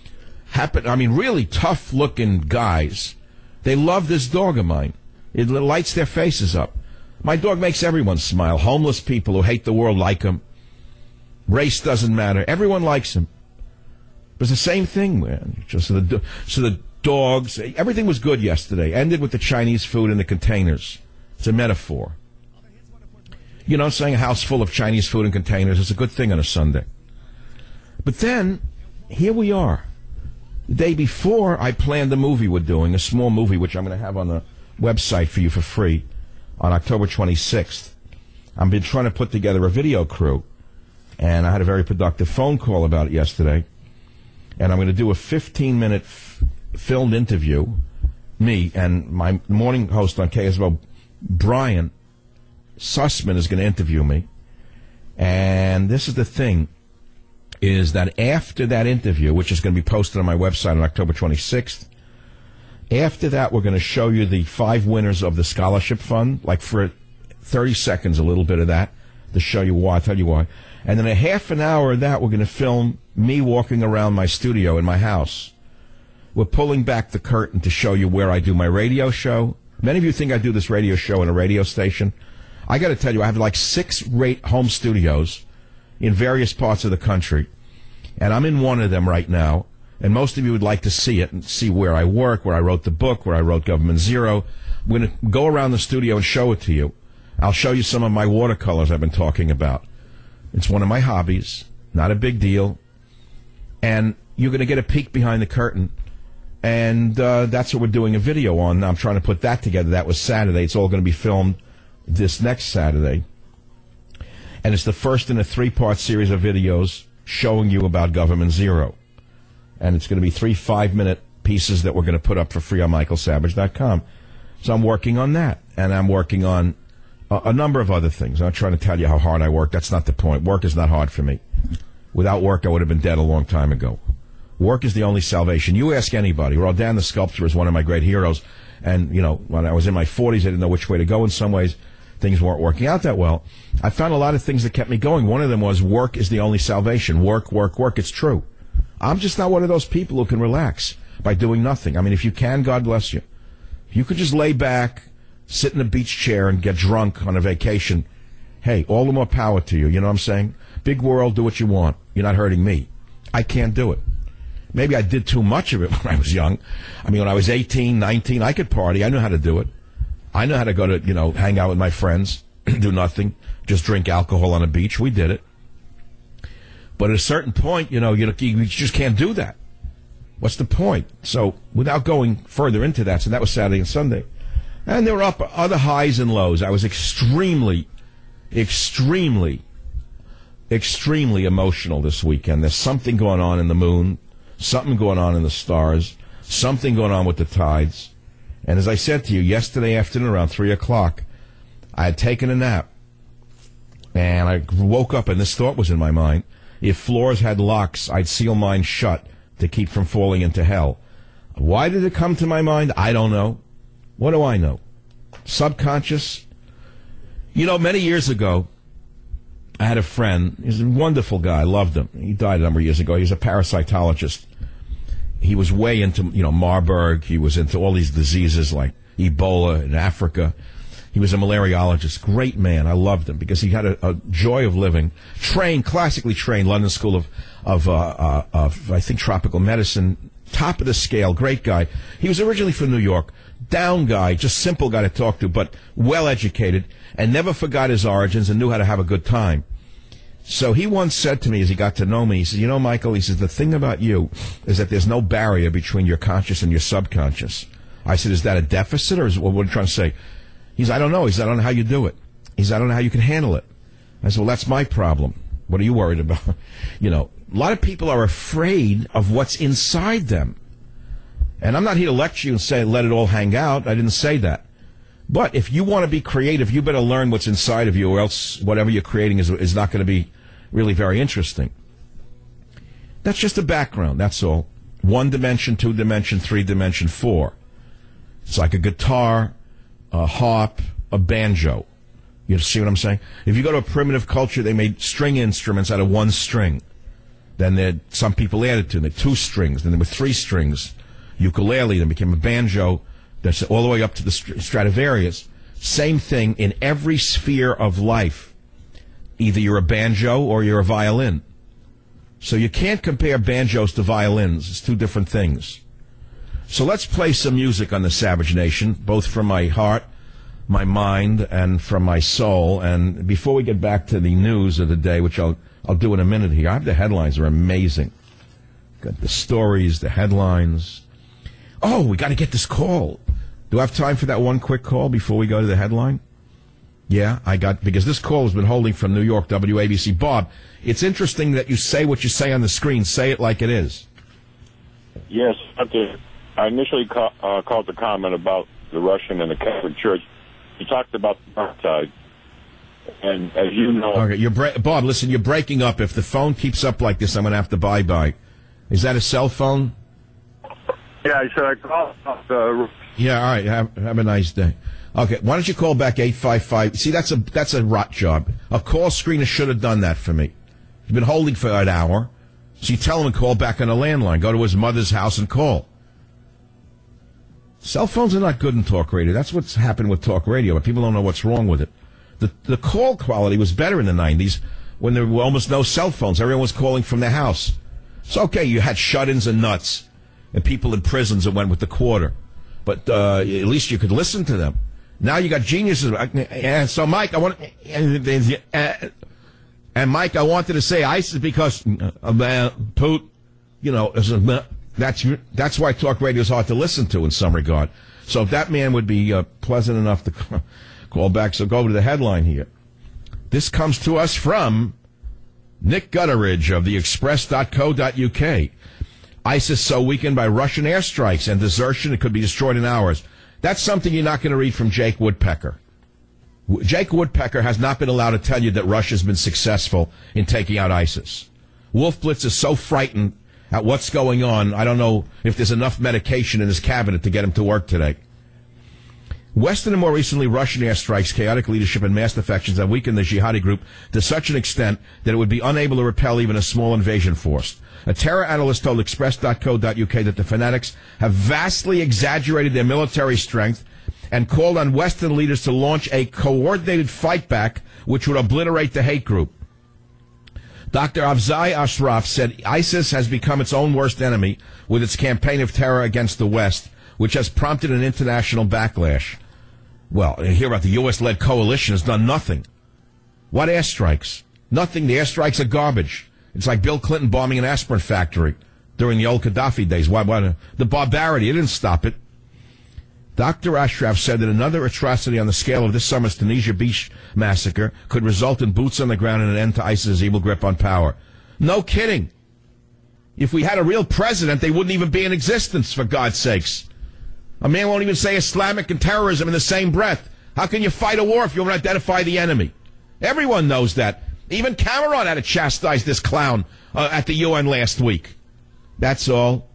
C: Really tough-looking guys. They love this dog of mine. It lights their faces up. My dog makes everyone smile. Homeless people who hate the world like him. Race doesn't matter. Everyone likes him. It's the same thing, man. So the dogs, everything was good yesterday. Ended with the Chinese food in the containers. It's a metaphor. You know, saying a house full of Chinese food in containers is a good thing on a Sunday. But then, here we are. The day before, I planned a movie we're doing, a small movie, which I'm going to have on the website for you for free on October 26th. I've been trying to put together a video crew, and I had a very productive phone call about it yesterday. And I'm going to do a 15-minute filmed interview, me and my morning host on KSO, Brian Sussman, is going to interview me. And this is the thing, is that after that interview, which is going to be posted on my website on October 26th, after that, we're going to show you the 5 winners of the scholarship fund, like for 30 seconds, a little bit of that, to show you why, I'll tell you why. And then a half an hour of that, we're going to film me walking around my studio in my house. We're pulling back the curtain to show you where I do my radio show. Many of you think I do this radio show in a radio station. I got to tell you, I have 6 home studios in various parts of the country. And I'm in one of them right now. And most of you would like to see it and see where I work, where I wrote the book, where I wrote Government Zero. I'm going to go around the studio and show it to you. I'll show you some of my watercolors I've been talking about. It's one of my hobbies, not a big deal. And you're going to get a peek behind the curtain. And that's what we're doing a video on. I'm trying to put that together. That was Saturday. It's all going to be filmed this next Saturday. And it's the first in a 3-part series of videos showing you about Government Zero. And it's going to be 3 5-minute pieces that we're going to put up for free on michaelsavage.com. So I'm working on that. And I'm working on a number of other things. I'm not trying to tell you how hard I work. That's not the point. Work is not hard for me. Without work, I would have been dead a long time ago. Work is the only salvation. You ask anybody. Rodin the sculptor is one of my great heroes. And, when I was in my 40s, I didn't know which way to go in some ways. Things weren't working out that well. I found a lot of things that kept me going. One of them was work is the only salvation. Work, work, work. It's true. I'm just not one of those people who can relax by doing nothing. I mean, if you can, God bless you. If you could just lay back, sit in a beach chair and get drunk on a vacation, hey, all the more power to you. You know what I'm saying? Big world, do what you want. You're not hurting me. I can't do it. Maybe I did too much of it when I was young. I mean, when I was 18, 19, I could party. I knew how to do it. I know how to go to, hang out with my friends, do nothing, just drink alcohol on a beach. We did it. But at a certain point, you just can't do that. What's the point? So without going further into that, so that was Saturday and Sunday. And there were other highs and lows. I was extremely emotional this weekend. There's something going on in the moon, something going on in the stars, something going on with the tides. And as I said to you, yesterday afternoon around 3 o'clock, I had taken a nap. And I woke up and this thought was in my mind. If floors had locks, I'd seal mine shut to keep from falling into hell. Why did it come to my mind? I don't know. What do I know? Subconscious? Many years ago, I had a friend. He's a wonderful guy. I loved him. He died a number of years ago. He was a parasitologist. He was way into, Marburg. He was into all these diseases like Ebola in Africa. He was a malariologist. Great man. I loved him because he had a joy of living. Classically trained, London School of I think, tropical medicine. Top of the scale. Great guy. He was originally from New York. Down guy, just simple guy to talk to, but well educated and never forgot his origins and knew how to have a good time. So he once said to me as he got to know me, he said, Michael, he says, the thing about you is that there's no barrier between your conscious and your subconscious. I said, is that a deficit or what are you trying to say? He said, I don't know. He said, I don't know how you do it. He said, I don't know how you can handle it. I said, well, that's my problem. What are you worried about? A lot of people are afraid of what's inside them. And I'm not here to lecture you and say, let it all hang out. I didn't say that. But if you want to be creative, you better learn what's inside of you, or else whatever you're creating is not going to be really very interesting. That's just a background, that's all. 1 dimension, 2 dimension, 3 dimension, 4. It's like a guitar, a harp, a banjo. You see what I'm saying? If you go to a primitive culture, they made string instruments out of 1 string. Then some people added to them. 2 strings, then there were 3 strings. Ukulele, then became a banjo. That's all the way up to the Stradivarius. Same thing in every sphere of life. Either you're a banjo or you're a violin. So you can't compare banjos to violins. It's 2 different things. So let's play some music on the Savage Nation, both from my heart, my mind, and from my soul. And before we get back to the news of the day, which I'll do in a minute here, the headlines are amazing. Got the stories, the headlines. Oh, we got to get this call. Do I have time for that one quick call before we go to the headline? Yeah, because this call has been holding from New York, WABC. Bob, it's interesting that you say what you say on the screen. Say it like it is.
G: Yes, I initially called the comment about the Russian and the Catholic Church. You talked about the dark side. And as you know...
C: Okay, Bob, listen, you're breaking up. If the phone keeps up like this, I'm going to have to bye-bye. Is that a cell phone?
G: Yeah, I said I called...
C: Yeah, all right. Have a nice day. Okay, why don't you call back 855? See, that's a rot job. A call screener should have done that for me. He's been holding for an hour. So you tell him to call back on a landline. Go to his mother's house and call. Cell phones are not good in talk radio. That's what's happened with talk radio, but people don't know what's wrong with it. The call quality was better in the 90s when there were almost no cell phones. Everyone was calling from their house. So, okay, you had shut-ins and nuts and people in prisons that went with the quarter. But at least you could listen to them. Now you got geniuses. So, Mike, I wanted to say ISIS because Putin, that's why talk radio is hard to listen to in some regard. So if that man would be pleasant enough to call back, so go to the headline here. This comes to us from Nick Gutteridge of the Express.co.uk. ISIS so weakened by Russian airstrikes and desertion it could be destroyed in hours. That's something you're not going to read from Jake Woodpecker. Jake Woodpecker has not been allowed to tell you that Russia's been successful in taking out ISIS. Wolf Blitz is so frightened at what's going on, I don't know if there's enough medication in his cabinet to get him to work today. Western and more recently Russian airstrikes, chaotic leadership, and mass defections have weakened the jihadi group to such an extent that it would be unable to repel even a small invasion force. A terror analyst told Express.co.uk that the fanatics have vastly exaggerated their military strength and called on Western leaders to launch a coordinated fight back which would obliterate the hate group. Dr. Afzai Ashraf said ISIS has become its own worst enemy with its campaign of terror against the West, which has prompted an international backlash. Well, hear about the U.S.-led coalition has done nothing. What airstrikes? Nothing. The airstrikes are garbage. It's like Bill Clinton bombing an aspirin factory during the old Gaddafi days. Why, the barbarity, it didn't stop it. Dr. Ashraf said that another atrocity on the scale of this summer's Tunisia Beach massacre could result in boots on the ground and an end to ISIS's evil grip on power. No kidding. If we had a real president, they wouldn't even be in existence, for God's sakes. A man won't even say Islamic and terrorism in the same breath. How can you fight a war if you won't identify the enemy? Everyone knows that. Even Cameron had to chastise this clown at the UN last week. That's all.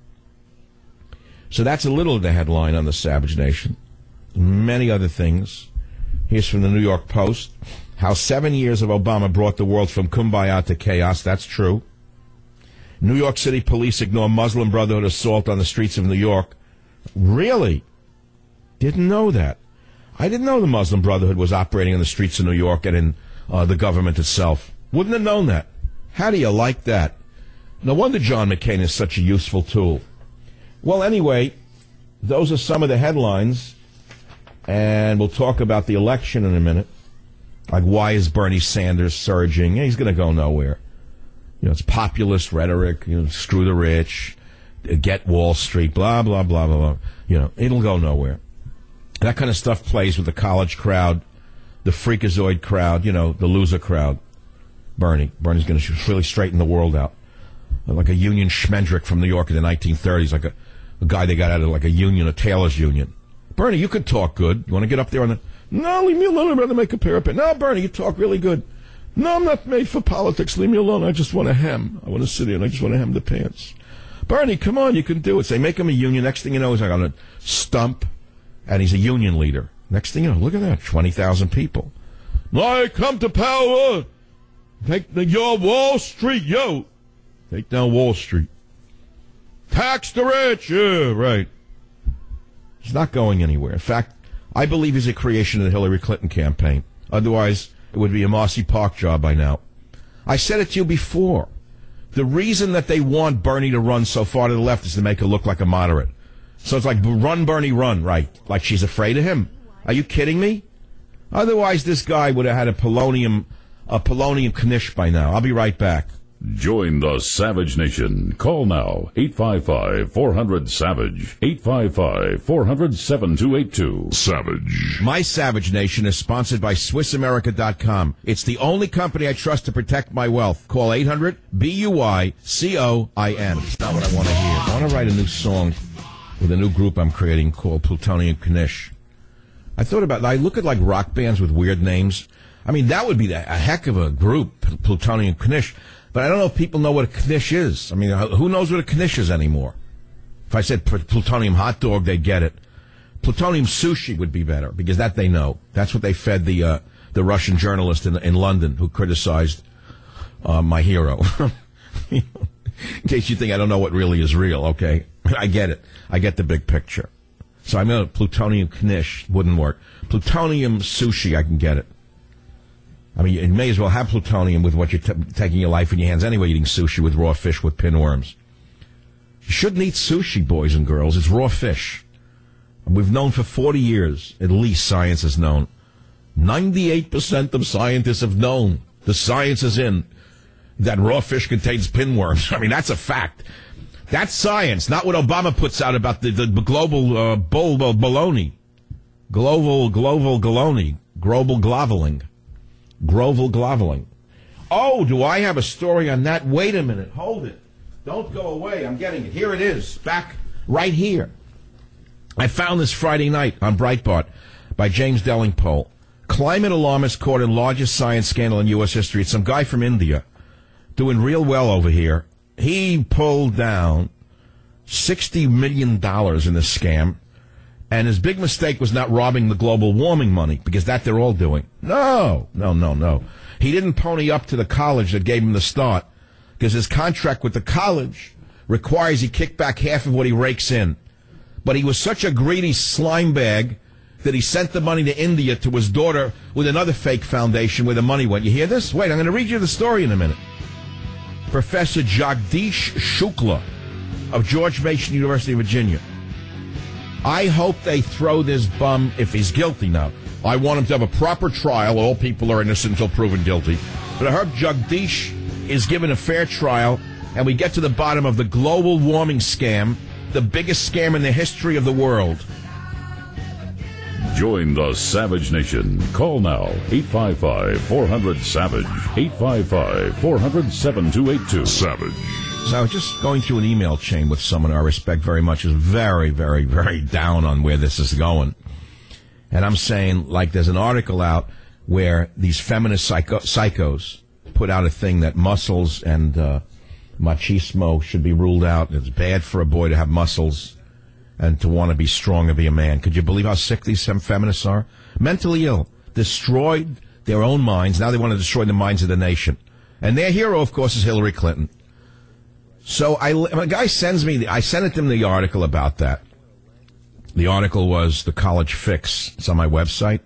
C: So that's a little of the headline on the Savage Nation. Many other things. Here's from the New York Post. How 7 years of Obama brought the world from kumbaya to chaos. That's true. New York City police ignore Muslim Brotherhood assault on the streets of New York. Really? Didn't know that. I didn't know the Muslim Brotherhood was operating on the streets of New York and in the government itself. Wouldn't have known that. How do you like that? No wonder John McCain is such a useful tool. Well, anyway, those are some of the headlines, and we'll talk about the election in a minute. Like, why is Bernie Sanders surging? He's going to go nowhere. You know, it's populist rhetoric, screw the rich, get Wall Street, blah, blah, blah, blah, blah. It'll go nowhere. That kind of stuff plays with the college crowd, the freakazoid crowd, the loser crowd. Bernie's going to really straighten the world out. Like a Union Schmendrick from New York in the 1930s, like a guy they got out of like a union, a tailor's union. Bernie, you could talk good. You want to get up there on the... No, leave me alone. I'd rather make a parapet. No, Bernie, you talk really good. No, I'm not made for politics. Leave me alone. I just want to hem. I want to sit here and I just want to hem the pants. Bernie, come on, you can do it. So they make him a union. Next thing you know, he's like on a stump, and he's a union leader. Next thing you know, look at that, 20,000 people. I come to power. Take your Wall Street, yo. Take down Wall Street. Tax the rich. Yeah, right. He's not going anywhere. In fact, I believe he's a creation of the Hillary Clinton campaign. Otherwise, it would be a Mossy Park job by now. I said it to you before. The reason that they want Bernie to run so far to the left is to make her look like a moderate. So it's like, run, Bernie, run, right? Like she's afraid of him. Are you kidding me? Otherwise, this guy would have had a polonium knish by now. I'll be right back.
A: Join the Savage Nation. Call now, 855-400-SAVAGE, 855-400-7282. Savage.
C: My Savage Nation is sponsored by SwissAmerica.com. It's the only company I trust to protect my wealth. Call 800-BUI-COIN. It's not what I want to hear. I want to write a new song with a new group I'm creating called Plutonium Knish. I thought about it. I look at like rock bands with weird names. I mean, that would be a heck of a group, Plutonium Knish. But I don't know if people know what a knish is. I mean, who knows what a knish is anymore? If I said plutonium hot dog, they'd get it. Plutonium sushi would be better, because that they know. That's what they fed the Russian journalist in London who criticized my hero. In case you think I don't know what really is real, okay? I get it. I get the big picture. So I mean, plutonium knish wouldn't work. Plutonium sushi, I can get it. I mean, you may as well have plutonium with what you're taking your life in your hands anyway, eating sushi with raw fish with pinworms. You shouldn't eat sushi, boys and girls. It's raw fish. And we've known for 40 years, at least science has known. 98% of scientists have known. The science is in that raw fish contains pinworms. I mean, that's a fact. That's science, not what Obama puts out about the global baloney. Global baloney. Global gloveling. Grovel gloveling. Oh, do I have a story on that? Wait a minute. Hold it. Don't go away. I'm getting it. Here it is. Back right here. I found this Friday night on Breitbart by James Dellingpole. Climate alarmists caught in largest science scandal in U.S. history. It's some guy from India doing real well over here. He pulled down $60 million in this scam. And his big mistake was not robbing the global warming money, because that they're all doing. No. He didn't pony up to the college that gave him the start, because his contract with the college requires he kick back half of what he rakes in. But he was such a greedy slime bag that he sent the money to India to his daughter with another fake foundation where the money went. You hear this? Wait, I'm going to read you the story in a minute. Professor Jagdish Shukla of George Mason University of Virginia. I hope they throw this bum if he's guilty now. I want him to have a proper trial. All people are innocent until proven guilty. But I hope Jagdish is given a fair trial and we get to the bottom of the global warming scam, the biggest scam in the history of the world.
A: Join the Savage Nation. Call now, 855-400-SAVAGE, 855-400-7282. Savage.
C: So I was just going through an email chain with someone I respect very much, who's very, very, very down on where this is going. And I'm saying, like, there's an article out where these feminist psychos put out a thing that muscles and machismo should be ruled out. It's bad for a boy to have muscles and to want to be strong and be a man. Could you believe how sick these feminists are? Mentally ill. Destroyed their own minds. Now they want to destroy the minds of the nation. And their hero, of course, is Hillary Clinton. So a guy sends me, I sent him the article about that. The article was The College Fix. It's on my website.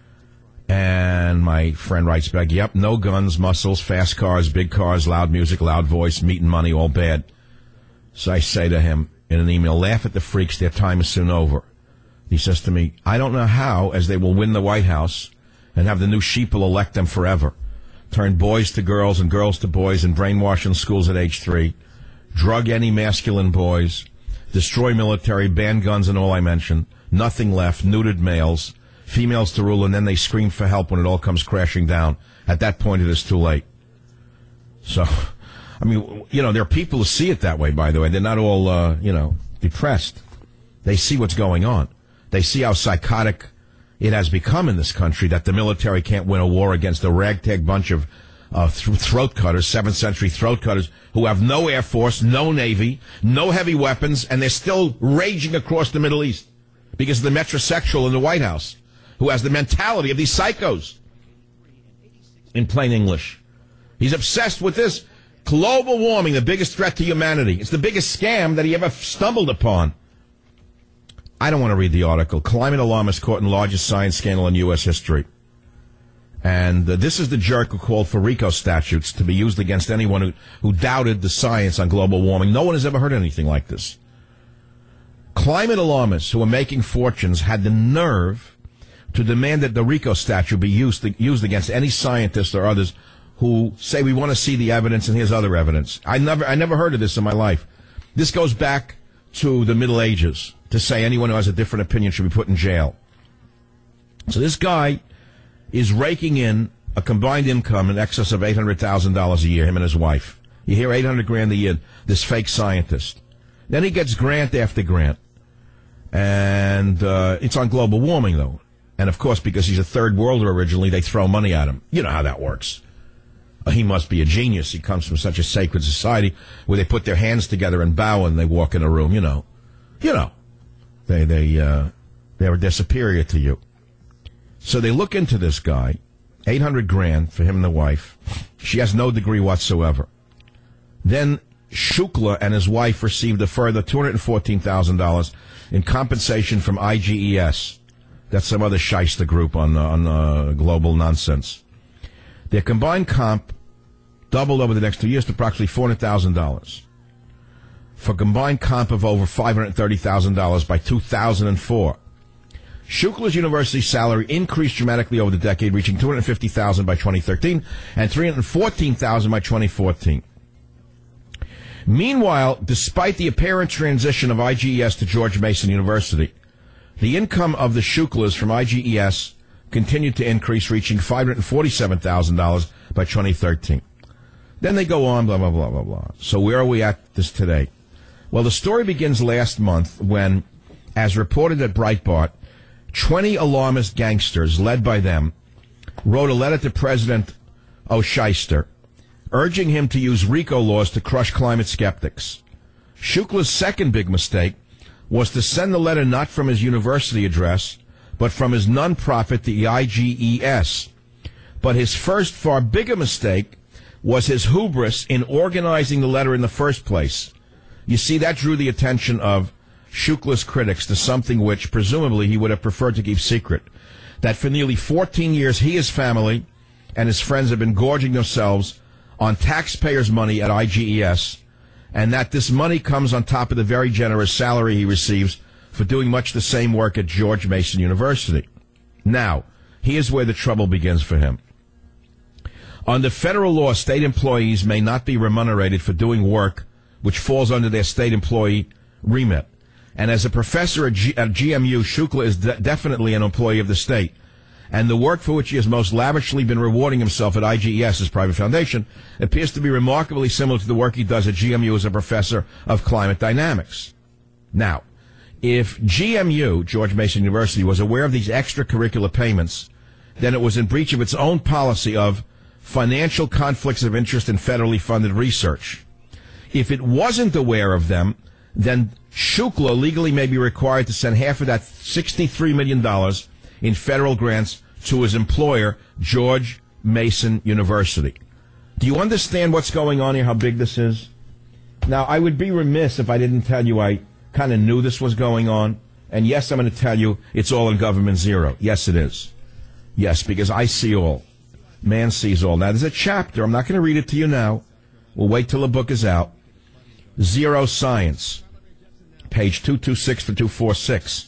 C: And my friend writes back, yep, no guns, muscles, fast cars, big cars, loud music, loud voice, meat and money, all bad. So I say to him in an email, laugh at the freaks, their time is soon over. He says to me, I don't know how, as they will win the White House and have the new sheeple elect them forever. Turn boys to girls and girls to boys and brainwash in schools at age 3. Drug any masculine boys, destroy military, ban guns and all I mentioned, nothing left, neutered males, females to rule, and then they scream for help when it all comes crashing down. At that point, it is too late. So, I mean, you know, there are people who see it that way, by the way. They're not all, depressed. They see what's going on. They see how psychotic it has become in this country, that the military can't win a war against a ragtag bunch of throat cutters, 7th century throat cutters, who have no air force, no navy, no heavy weapons, and they're still raging across the Middle East because of the metrosexual in the White House, who has the mentality of these psychos. In plain English, he's obsessed with this global warming, the biggest threat to humanity. It's the biggest scam that he ever stumbled upon. I don't want to read the article. Climate alarmist caught in largest science scandal in U.S. history. And this is the jerk who called for RICO statutes to be used against anyone who doubted the science on global warming. No one has ever heard anything like this. Climate alarmists who are making fortunes had the nerve to demand that the RICO statute be used against any scientist or others who say we want to see the evidence and here's other evidence. I never heard of this in my life. This goes back to the Middle Ages, to say anyone who has a different opinion should be put in jail. So this guy is raking in a combined income in excess of $800,000 a year, him and his wife. You hear $800,000 a year, this fake scientist. Then he gets grant after grant. And it's on global warming, though. And, of course, because he's a third worlder originally, they throw money at him. You know how that works. He must be a genius. He comes from such a sacred society where they put their hands together and bow when they walk in a room, you know. They're superior to you. So they look into this guy, $800,000 for him and the wife. She has no degree whatsoever. Then Shukla and his wife received a further $214,000 in compensation from IGES. That's some other shyster group on global nonsense. Their combined comp doubled over the next 2 years to approximately $400,000. For a combined comp of over $530,000 by 2004. Shukla's university salary increased dramatically over the decade, reaching $250,000 by 2013 and $314,000 by 2014. Meanwhile, despite the apparent transition of IGES to George Mason University, the income of the Shuklas from IGES continued to increase, reaching $547,000 by 2013. Then they go on, blah, blah, blah, blah, blah. So where are we at this today? Well, the story begins last month when, as reported at Breitbart, 20 alarmist gangsters, led by them, wrote a letter to President O'Shyster, urging him to use RICO laws to crush climate skeptics. Shukla's second big mistake was to send the letter not from his university address, but from his nonprofit, the IGES. But his first, far bigger mistake was his hubris in organizing the letter in the first place. You see, that drew the attention of Shukla's critics to something which, presumably, he would have preferred to keep secret. That for nearly 14 years, he, his family, and his friends have been gorging themselves on taxpayers' money at IGES, and that this money comes on top of the very generous salary he receives for doing much the same work at George Mason University. Now, here's where the trouble begins for him. Under federal law, state employees may not be remunerated for doing work which falls under their state employee remit. And as a professor at GMU, Shukla is definitely an employee of the state. And the work for which he has most lavishly been rewarding himself at IGES, his private foundation, appears to be remarkably similar to the work he does at GMU as a professor of climate dynamics. Now, if GMU, George Mason University, was aware of these extracurricular payments, then it was in breach of its own policy of financial conflicts of interest in federally funded research. If it wasn't aware of them, then Shukla legally may be required to send half of that $63 million in federal grants to his employer, George Mason University. Do you understand what's going on here, how big this is? Now, I would be remiss if I didn't tell you I kind of knew this was going on. And yes, I'm going to tell you it's all in Government Zero. Yes, it is. Yes, because I see all. Man sees all. Now, there's a chapter. I'm not going to read it to you now. We'll wait till the book is out. Zero Science, page 226 to 246.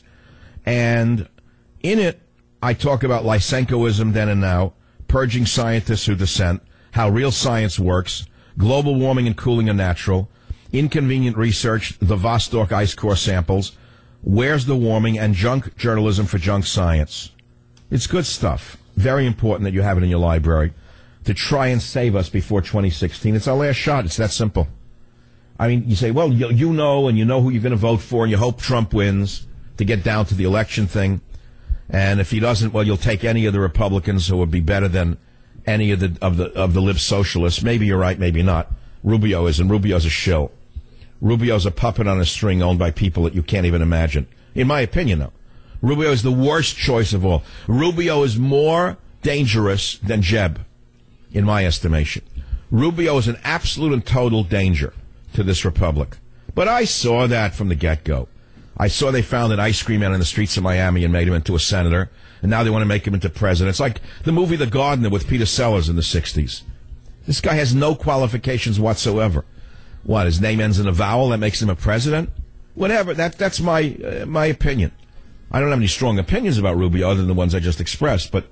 C: And in it, I talk about Lysenkoism then and now, purging scientists who dissent, how real science works, global warming and cooling are natural, inconvenient research, the Vostok ice core samples, where's the warming, and junk journalism for junk science. It's good stuff. Very important that you have it in your library to try and save us before 2016. It's our last shot. It's that simple. I mean, you say, well, you know, and you know who you're going to vote for, and you hope Trump wins to get down to the election thing. And if he doesn't, well, you'll take any of the Republicans who would be better than any of the lib socialists. Maybe you're right, maybe not. Rubio isn't. Rubio's a shill. Rubio's a puppet on a string owned by people that you can't even imagine. In my opinion, though, Rubio is the worst choice of all. Rubio is more dangerous than Jeb, in my estimation. Rubio is an absolute and total danger to this republic. But I saw that from the get-go. I saw they found an ice cream man in the streets of Miami and made him into a senator, and now they want to make him into president. It's like the movie The Gardener with Peter Sellers in the 60s. This guy has no qualifications whatsoever. What, his name ends in a vowel that makes him a president? Whatever, that's my opinion. I don't have any strong opinions about Rubio other than the ones I just expressed, but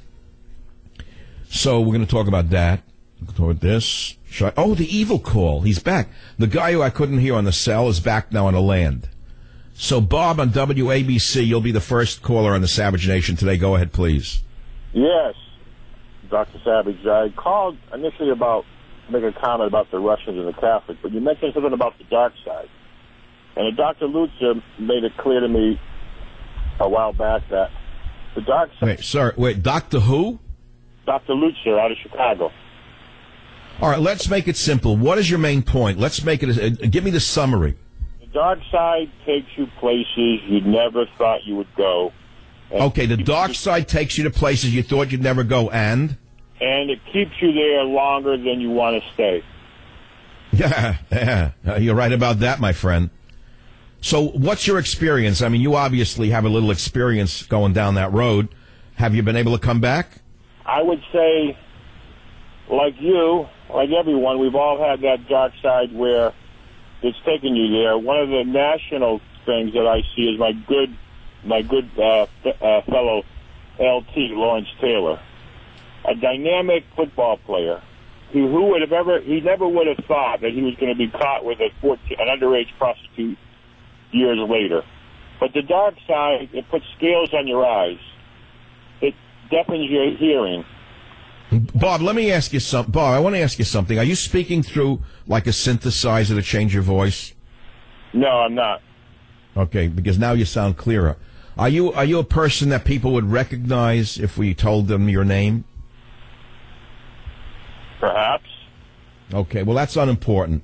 C: so we're going to talk about that. Toward this. The evil call. He's back. The guy who I couldn't hear on the cell is back now on the land. So, Bob, on WABC, you'll be the first caller on the Savage Nation today. Go ahead, please.
G: Yes, Dr. Savage. I called initially to make a comment about the Russians and the Catholics, but you mentioned something about the dark side. And Dr. Lutzer made it clear to me a while back that the dark side...
C: Wait, Dr. who?
G: Dr. Lutzer out of Chicago.
C: All right, let's make it simple. What is your main point? Let's make it. Give me the summary.
G: The dark side takes you places you never thought you would go.
C: Okay, the dark side takes you to places you thought you'd never go, and
G: it keeps you there longer than you want to stay.
C: Yeah, you're right about that, my friend. So, what's your experience? I mean, you obviously have a little experience going down that road. Have you been able to come back?
G: I would say, like you, like everyone, we've all had that dark side where it's taken you there. One of the national things that I see is my good fellow LT, Lawrence Taylor, a dynamic football player he never would have thought that he was going to be caught with an underage prostitute years later. But the dark side, it puts scales on your eyes. It deafens your hearing.
C: Bob, let me ask you something. Bob, I want to ask you something. Are you speaking through like a synthesizer to change your voice?
G: No, I'm not.
C: Okay, because now you sound clearer. Are you a person that people would recognize if we told them your name?
G: Perhaps.
C: Okay, well, that's unimportant.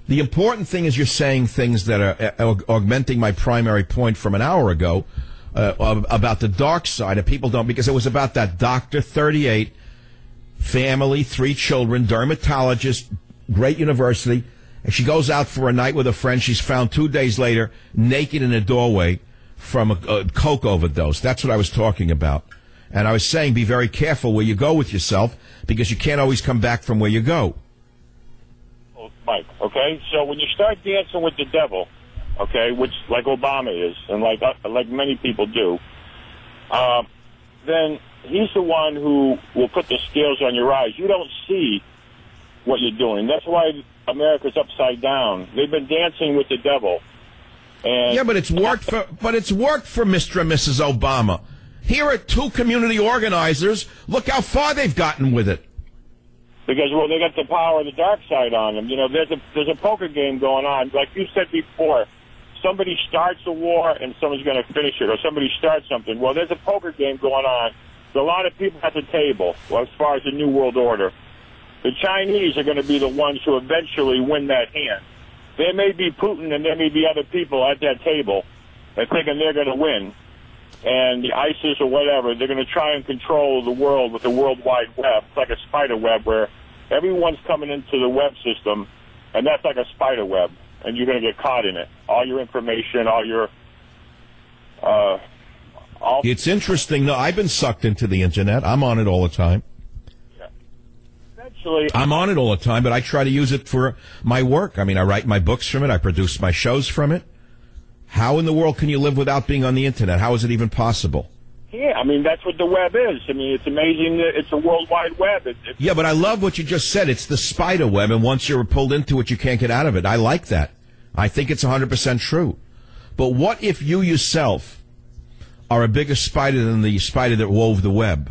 C: The important thing is you're saying things that are augmenting my primary point from an hour ago about the dark side. And people don't, because it was about that doctor, 38, family, 3 children, dermatologist, great university. And she goes out for a night with a friend. She's found 2 days later naked in a doorway from a coke overdose. That's what I was talking about. And I was saying be very careful where you go with yourself, because you can't always come back from where you go.
G: Mike, okay? So when you start dancing with the devil, okay, which like Obama is, and like many people do, then he's the one who will put the scales on your eyes. You don't see what you're doing. That's why America's upside down. They've been dancing with the devil. And
C: yeah, but it's worked for Mr. and Mrs. Obama. Here are 2 community organizers. Look how far they've gotten with it.
G: Because, well, they got the power of the dark side on them. You know, there's a poker game going on. Like you said before, somebody starts a war and someone's going to finish it, or somebody starts something. Well, there's a poker game going on. There's a lot of people at the table, well, as far as the New World Order. The Chinese are going to be the ones who eventually win that hand. There may be Putin and there may be other people at that table that thinking they're going to win. And the ISIS or whatever, they're going to try and control the world with the World Wide Web. It's like a spider web where everyone's coming into the web system, and that's like a spider web, and you're going to get caught in it. All your information, all your...
C: It's interesting. No, I've been sucked into the Internet. I'm on it all the time.
G: Yeah. Eventually...
C: I'm on it all the time, but I try to use it for my work. I mean, I write my books from it. I produce my shows from it. How in the world can you live without being on the Internet? How is it even possible?
G: Yeah, I mean, that's what the web is. I mean, it's amazing that it's a World Wide Web.
C: Yeah, but I love what you just said. It's the spider web, and once you're pulled into it, you can't get out of it. I like that. I think it's 100% true. But what if you yourself are a bigger spider than the spider that wove the web?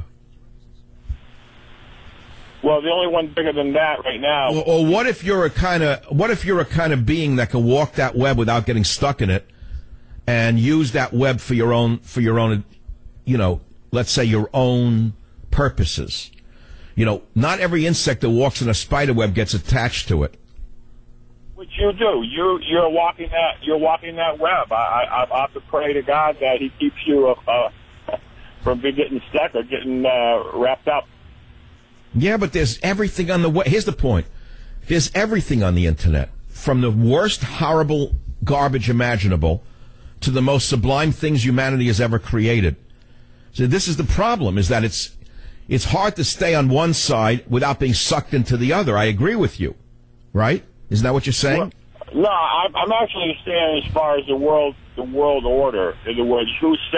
G: Well, the only one bigger than that right now.
C: Or what if you're a kind of being that can walk that web without getting stuck in it, and use that web for your own, you know, let's say your own purposes. You know, not every insect that walks in a spider web gets attached to it.
G: Which you do. You're walking that web. I have to pray to God that He keeps you from getting stuck or getting wrapped up.
C: Yeah, but there's everything on the web. Here's the point. There's everything on the Internet, from the worst horrible garbage imaginable to the most sublime things humanity has ever created. So this is the problem, is that it's hard to stay on one side without being sucked into the other. I agree with you, right? Isn't that what you're saying?
G: Well, no, I'm actually saying as far as the world order, in other words,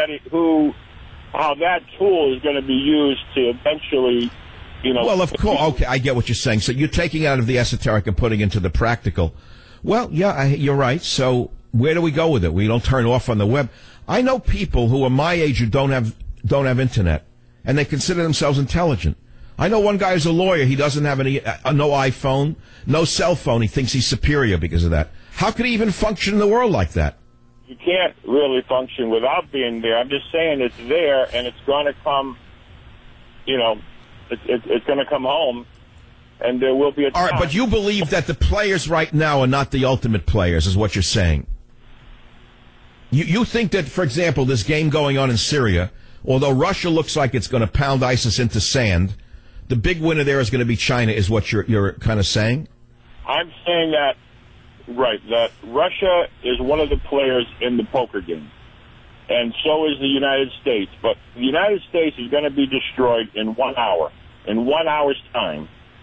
G: how that tool is going to be used to eventually, you know.
C: Well, of course. Okay, I get what you're saying. So you're taking out of the esoteric and putting into the practical. Well, yeah, you're right. So where do we go with it? We don't turn off on the web. I know people who are my age who don't have internet, and they consider themselves intelligent. I know one guy who's a lawyer. He doesn't have no iPhone, no cell phone. He thinks he's superior because of that. How could he even function in the world like that?
G: You can't really function without being there. I'm just saying it's there, and it's going to come, you know, it's going to come home, and there will be a time.
C: All right, but you believe that the players right now are not the ultimate players, is what you're saying. You think that, for example, this game going on in Syria, although Russia looks like it's going to pound ISIS into sand, the big winner there is going to be China, is what you're kind of saying?
G: I'm saying that, right, that Russia is one of the players in the poker game, and so is the United States. But the United States is going to be destroyed in 1 hour. In 1 hour's time,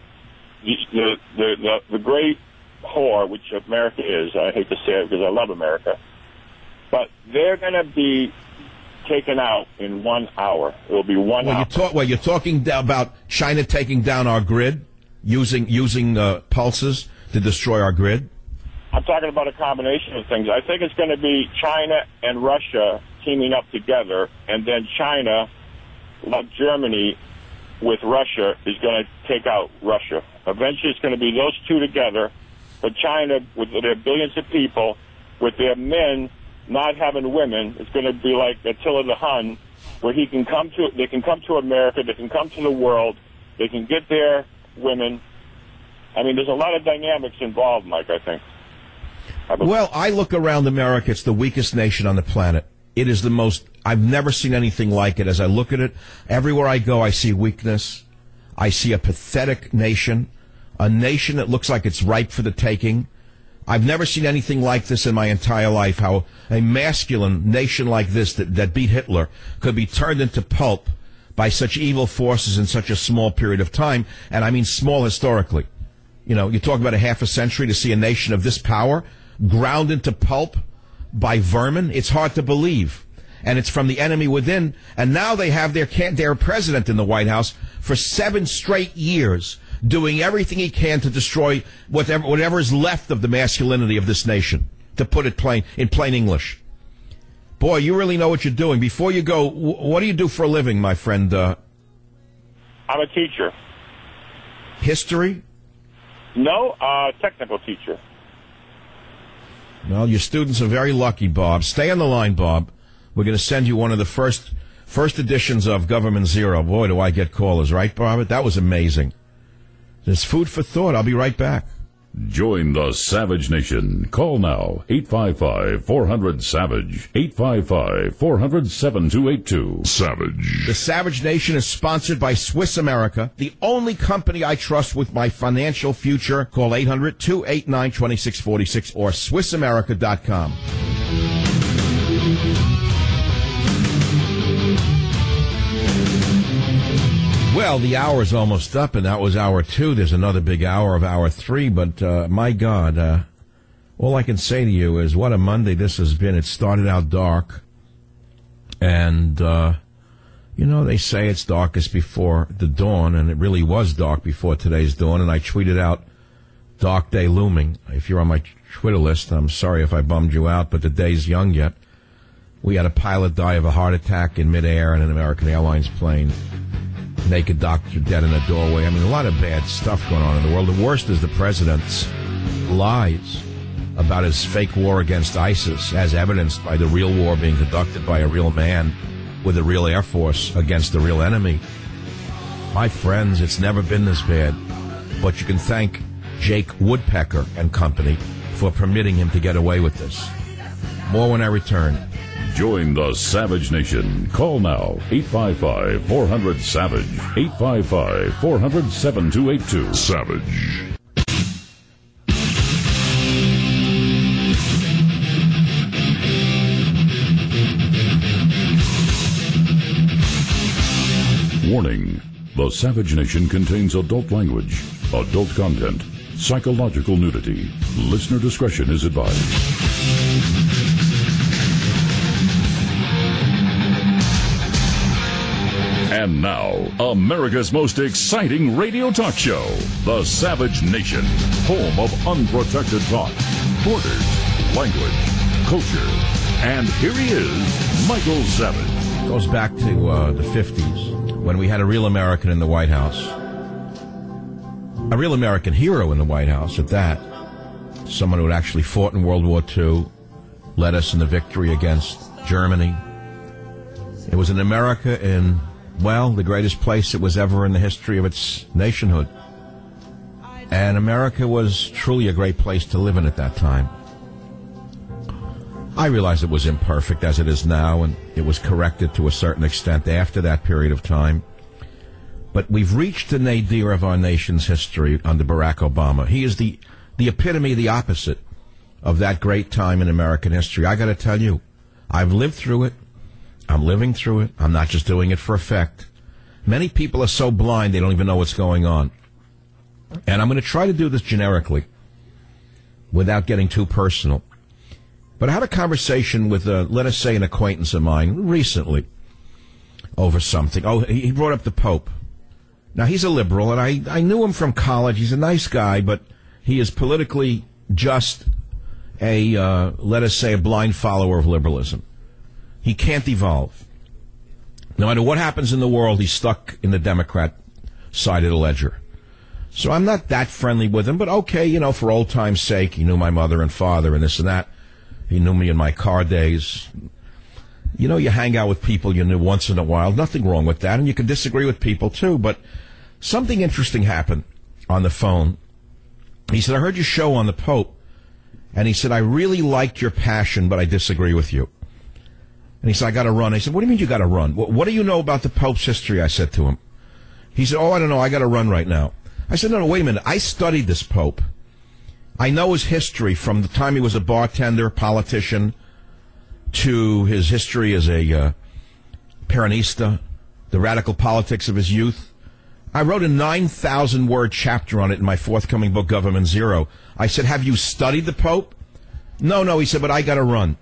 G: the great whore, which America is, I hate to say it because I love America, but they're going to be taken out in 1 hour. It will be 1 hour.
C: You're talking about China taking down our grid, using pulses to destroy our grid?
G: I'm talking about a combination of things. I think it's going to be China and Russia teaming up together, and then China, like Germany, with Russia, is going to take out Russia. Eventually, it's going to be those two together, but China, with their billions of people, with their men not having women, it's going to be like Attila the Hun, where they can come to America, they can come to the world, they can get their women. I mean, there's a lot of dynamics involved, Mike, I think.
C: Well, I look around America. It's the weakest nation on the planet. It is the most, I've never seen anything like it. As I look at it, everywhere I go, I see weakness. I see a pathetic nation, a nation that looks like it's ripe for the taking. I've never seen anything like this in my entire life, how a masculine nation like this that beat Hitler could be turned into pulp by such evil forces in such a small period of time, and I mean small historically. You know, you talk about a half a century to see a nation of this power ground into pulp by vermin. It's hard to believe. And it's from the enemy within. And now they have their president in the White House for 7 straight years doing everything he can to destroy whatever is left of the masculinity of this nation, to put it in plain English. Boy, you really know what you're doing. Before you go, what do you do for a living, my friend?
G: I'm a teacher.
C: History?
G: No, technical teacher.
C: Well, your students are very lucky, Bob. Stay on the line, Bob. We're going to send you one of the first editions of Government Zero. Boy, do I get callers, right, Bob? That was amazing. There's food for thought. I'll be right back.
A: Join the Savage Nation. Call now, 855-400-SAVAGE, 855-400-7282. Savage.
C: The Savage Nation is sponsored by Swiss America, the only company I trust with my financial future. Call 800-289-2646 or SwissAmerica.com. Well, the hour's almost up, and that was hour 2. There's another big hour of hour 3, but my God, all I can say to you is what a Monday this has been. It started out dark, and, they say it's darkest before the dawn, and it really was dark before today's dawn, and I tweeted out, "Dark day looming." If you're on my Twitter list, I'm sorry if I bummed you out, but the day's young yet. We had a pilot die of a heart attack in midair in an American Airlines plane. Naked doctor dead in a doorway. I mean, a lot of bad stuff going on in the world. The worst is the president's lies about his fake war against ISIS, as evidenced by the real war being conducted by a real man with a real Air Force against the real enemy. My friends, it's never been this bad. But you can thank Jake Woodpecker and company for permitting him to get away with this. More when I return.
A: Join the Savage Nation. Call now, 855-400-SAVAGE, 855-400-7282. Savage. Warning. The Savage Nation contains adult language, adult content, psychological nudity. Listener discretion is advised. And now, America's most exciting radio talk show, The Savage Nation, home of unprotected thought, borders, language, culture. And here he is, Michael Savage.
C: Goes back to the 50s, when we had a real American in the White House. A real American hero in the White House, at that. Someone who had actually fought in World War II, led us in the victory against Germany. It was an America in, well, the greatest place it was ever in the history of its nationhood. And America was truly a great place to live in at that time. I realize it was imperfect as it is now, and it was corrected to a certain extent after that period of time. But we've reached the nadir of our nation's history under Barack Obama. He is the epitome, the opposite of that great time in American history. I got to tell you, I've lived through it. I'm living through it. I'm not just doing it for effect. Many people are so blind they don't even know what's going on. And I'm going to try to do this generically without getting too personal. But I had a conversation with, let us say, an acquaintance of mine recently over something. Oh, he brought up the Pope. Now, he's a liberal, and I knew him from college. He's a nice guy, but he is politically just let us say, a blind follower of liberalism. He can't evolve. No matter what happens in the world, he's stuck in the Democrat side of the ledger. So I'm not that friendly with him, but okay, for old time's sake, he knew my mother and father and this and that. He knew me in my car days. You hang out with people you knew once in a while. Nothing wrong with that, and you can disagree with people too, but something interesting happened on the phone. He said, I heard your show on the Pope, And he said, I really liked your passion, but I disagree with you. And he said, I got to run. I said, what do you mean you got to run? What do you know about the Pope's history? I said to him. He said, I don't know. I got to run right now. I said, no, wait a minute. I studied this Pope. I know his history from the time he was a bartender, politician, to his history as a Peronista, the radical politics of his youth. I wrote a 9,000-word chapter on it in my forthcoming book, Government Zero. I said, have you studied the Pope? No, he said, but I got to run.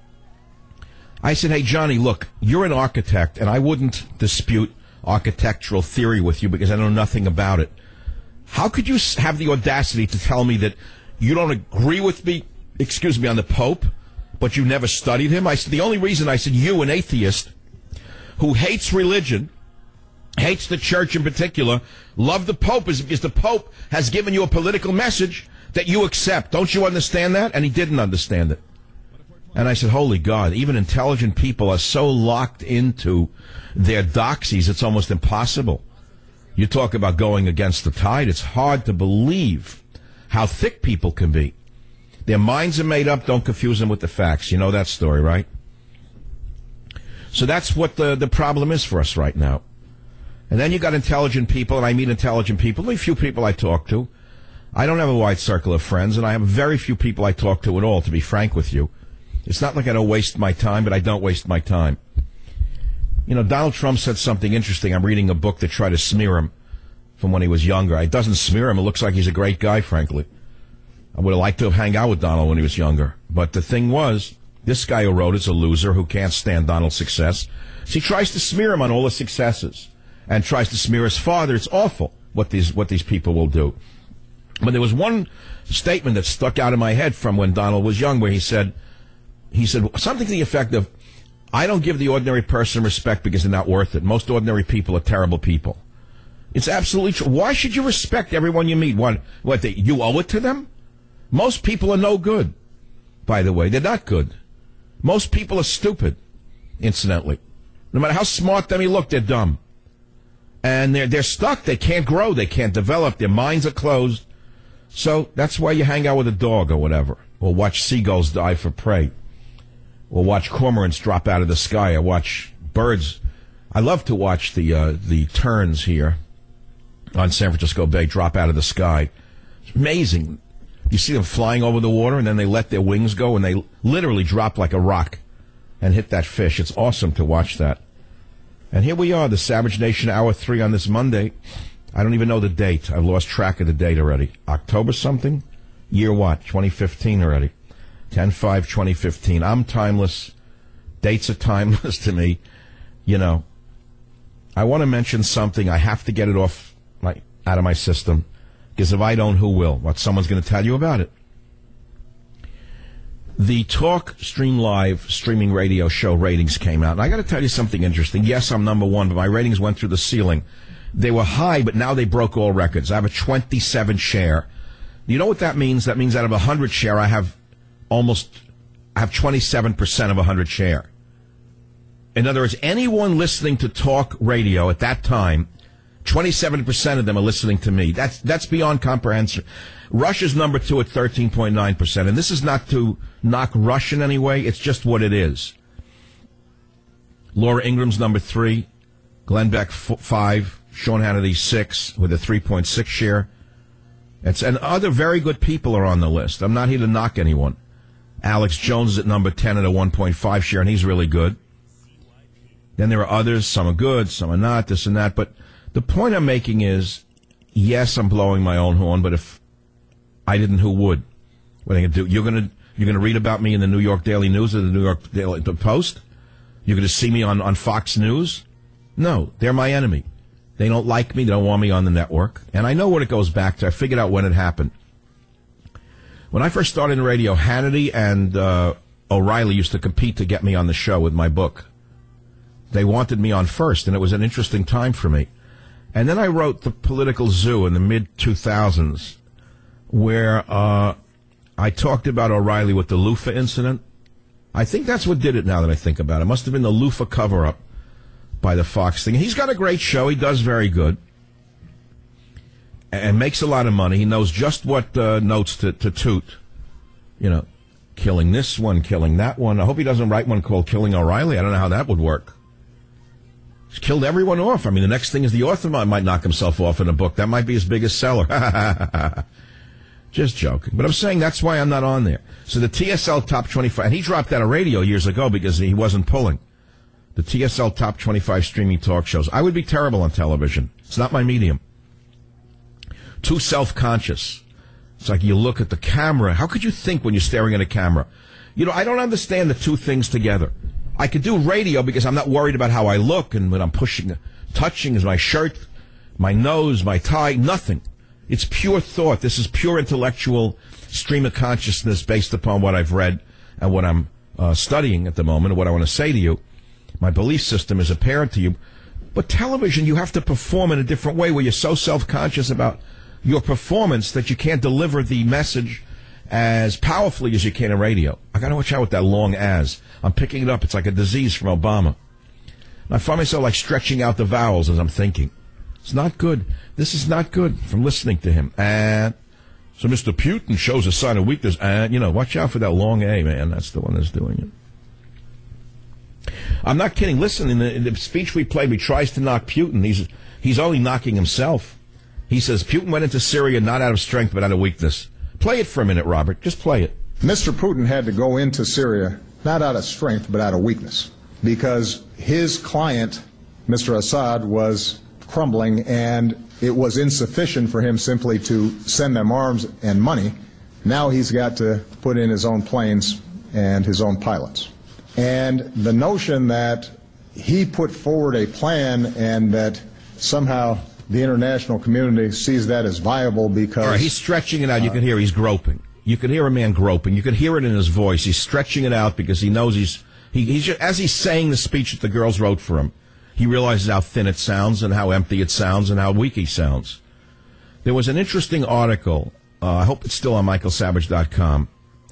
C: I said, hey, Johnny, look, you're an architect, and I wouldn't dispute architectural theory with you because I know nothing about it. How could you have the audacity to tell me that you don't agree with me, on the Pope, but you never studied him? I said, the only reason, I said, you, an atheist who hates religion, hates the church in particular, love the Pope is because the Pope has given you a political message that you accept. Don't you understand that? And he didn't understand it. And I said, holy God, even intelligent people are so locked into their doxies, it's almost impossible. You talk about going against the tide. It's hard to believe how thick people can be. Their minds are made up. Don't confuse them with the facts. You know that story, right? So that's what the problem is for us right now. And then you got intelligent people, and I meet intelligent people. Only a few people I talk to. I don't have a wide circle of friends, and I have very few people I talk to at all, to be frank with you. It's not like I don't waste my time, but I don't waste my time. You know, Donald Trump said something interesting. I'm reading a book that tried to smear him from when he was younger. It doesn't smear him. It looks like he's a great guy, frankly. I would have liked to have hung out with Donald when he was younger. But the thing was, this guy who wrote is a loser who can't stand Donald's success. So he tries to smear him on all his successes and tries to smear his father. It's awful what these people will do. But there was one statement that stuck out in my head from when Donald was young where he said something to the effect of, I don't give the ordinary person respect because they're not worth it. Most ordinary people are terrible people. It's absolutely true. Why should you respect everyone you meet? You owe it to them? Most people are no good, by the way. They're not good. Most people are stupid, incidentally. No matter how smart they may look, they're dumb. And they're stuck. They can't grow. They can't develop. Their minds are closed. So that's why you hang out with a dog or whatever. Or watch seagulls die for prey. Or watch cormorants drop out of the sky. Or watch birds. I love to watch the terns here on San Francisco Bay drop out of the sky. It's amazing. You see them flying over the water, and then they let their wings go, and they literally drop like a rock and hit that fish. It's awesome to watch that. And here we are, the Savage Nation Hour 3 on this Monday. I don't even know the date. I've lost track of the date already. October something? Year what? 2015 already. 10/5/2015. I'm timeless. Dates are timeless to me. You know, I want to mention something. I have to get it out of my system. Because if I don't, who will? Someone's going to tell you about it. The Talk Stream Live streaming radio show ratings came out. And I got to tell you something interesting. Yes, I'm number one, but my ratings went through the ceiling. They were high, but now they broke all records. I have a 27 share. You know what that means? That means out of 100 share, I have 27% of 100 share. In other words, anyone listening to talk radio at that time, 27% of them are listening to me. That's beyond comprehension. Russia's number 2 at 13.9%. And this is not to knock Rush in any way. It's just what it is. Laura Ingram's number 3. Glenn Beck 5. Sean Hannity 6 with a 3.6 share. And other very good people are on the list. I'm not here to knock anyone. Alex Jones is at number 10 at a 1.5 share, and he's really good. Then there are others. Some are good, some are not, this and that. But the point I'm making is, yes, I'm blowing my own horn, but if I didn't, who would? What are they going to do? You're going to read about me in the New York Daily News or the New York Daily Post? You're going to see me on Fox News? No, they're my enemy. They don't like me. They don't want me on the network. And I know what it goes back to. I figured out when it happened. When I first started in radio, Hannity and O'Reilly used to compete to get me on the show with my book. They wanted me on first, and it was an interesting time for me. And then I wrote The Political Zoo in the mid-2000s, where I talked about O'Reilly with the loofah incident. I think that's what did it now that I think about it. It must have been the loofah cover-up by the Fox thing. He's got a great show. He does very good and makes a lot of money. He knows just what notes to toot killing this one, killing that one. I hope he doesn't write one called Killing O'Reilly. I don't know how that would work. He's killed everyone off. I mean, the next thing is the author might knock himself off in a book. That might be his biggest seller. Just joking. But I'm saying that's why I'm not on there. So the TSL Top 25, and he dropped out of radio years ago because he wasn't pulling. The TSL Top 25 streaming talk shows. I would be terrible on television. It's not my medium. Too self-conscious. It's like you look at the camera. How could you think when you're staring at a camera? I don't understand the two things together. I could do radio because I'm not worried about how I look and when I'm touching is my shirt, my nose, my tie, nothing. It's pure thought. This is pure intellectual stream of consciousness based upon what I've read and what I'm studying at the moment and what I want to say to you. My belief system is apparent to you. But television, you have to perform in a different way where you're so self-conscious about your performance that you can't deliver the message as powerfully as you can in radio. I got to watch out with that long as. I'm picking it up. It's like a disease from Obama. And I find myself like stretching out the vowels as I'm thinking. It's not good. This is not good from listening to him. And so Mr. Putin shows a sign of weakness. And, watch out for that long A, man. That's the one that's doing it. I'm not kidding. Listen, in the speech we played, he tries to knock Putin. He's only knocking himself. He says Putin went into Syria not out of strength but out of weakness. Play it for a minute, Robert. Just play it.
D: Mr. Putin had to go into Syria not out of strength but out of weakness because his client, Mr. Assad, was crumbling and it was insufficient for him simply to send them arms and money. Now he's got to put in his own planes and his own pilots. And the notion that he put forward a plan and that somehow the international community sees that as viable because...
C: All right, he's stretching it out. You can hear he's groping. You can hear a man groping. You can hear it in his voice. He's stretching it out because he knows he's as he's saying the speech that the girls wrote for him, he realizes how thin it sounds and how empty it sounds and how weak he sounds. There was an interesting article. I hope it's still on michaelsavage.com.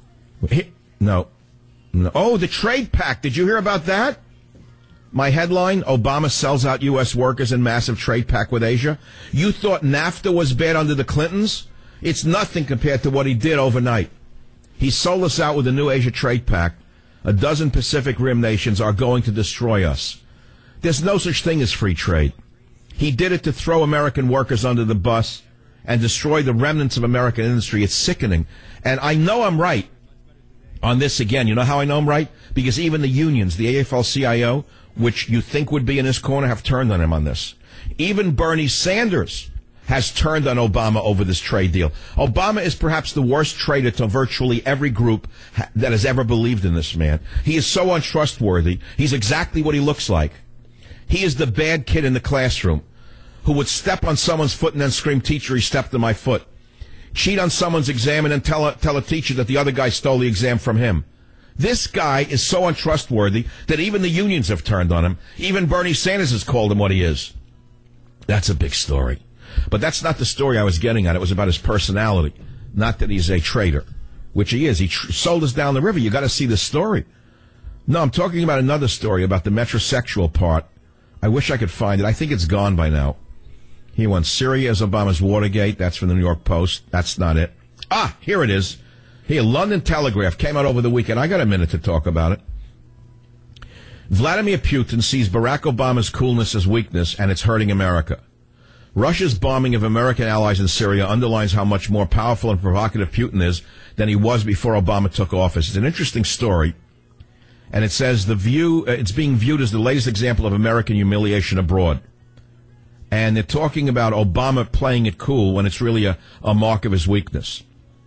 C: No. Oh, the trade pact. Did you hear about that? My headline, Obama sells out U.S. workers in massive trade pact with Asia. You thought NAFTA was bad under the Clintons? It's nothing compared to what he did overnight. He sold us out with the new Asia trade pact. A dozen Pacific Rim nations are going to destroy us. There's no such thing as free trade. He did it to throw American workers under the bus and destroy the remnants of American industry. It's sickening. And I know I'm right on this again. You know how I know I'm right? Because even the unions, the AFL-CIO, which you think would be in his corner, have turned on him on this. Even Bernie Sanders has turned on Obama over this trade deal. Obama is perhaps the worst traitor to virtually every group that has ever believed in this man. He is so untrustworthy. He's exactly what he looks like. He is the bad kid in the classroom who would step on someone's foot and then scream, "Teacher, he stepped on my foot." Cheat on someone's exam and then tell a teacher that the other guy stole the exam from him. This guy is so untrustworthy that even the unions have turned on him. Even Bernie Sanders has called him what he is. That's a big story. But that's not the story I was getting at. It was about his personality, not that he's a traitor, which he is. He sold us down the river. You got to see the story. No, I'm talking about another story about the metrosexual part. I wish I could find it. I think it's gone by now. He won Syria as Obama's Watergate. That's from the New York Post. That's not it. Ah, here it is. Here, London Telegraph came out over the weekend. I got a minute to talk about it. Vladimir Putin sees Barack Obama's coolness as weakness, and it's hurting America. Russia's bombing of American allies in Syria underlines how much more powerful and provocative Putin is than he was before Obama took office. It's an interesting story. And it says it's being viewed as the latest example of American humiliation abroad. And they're talking about Obama playing it cool when it's really a mark of his weakness.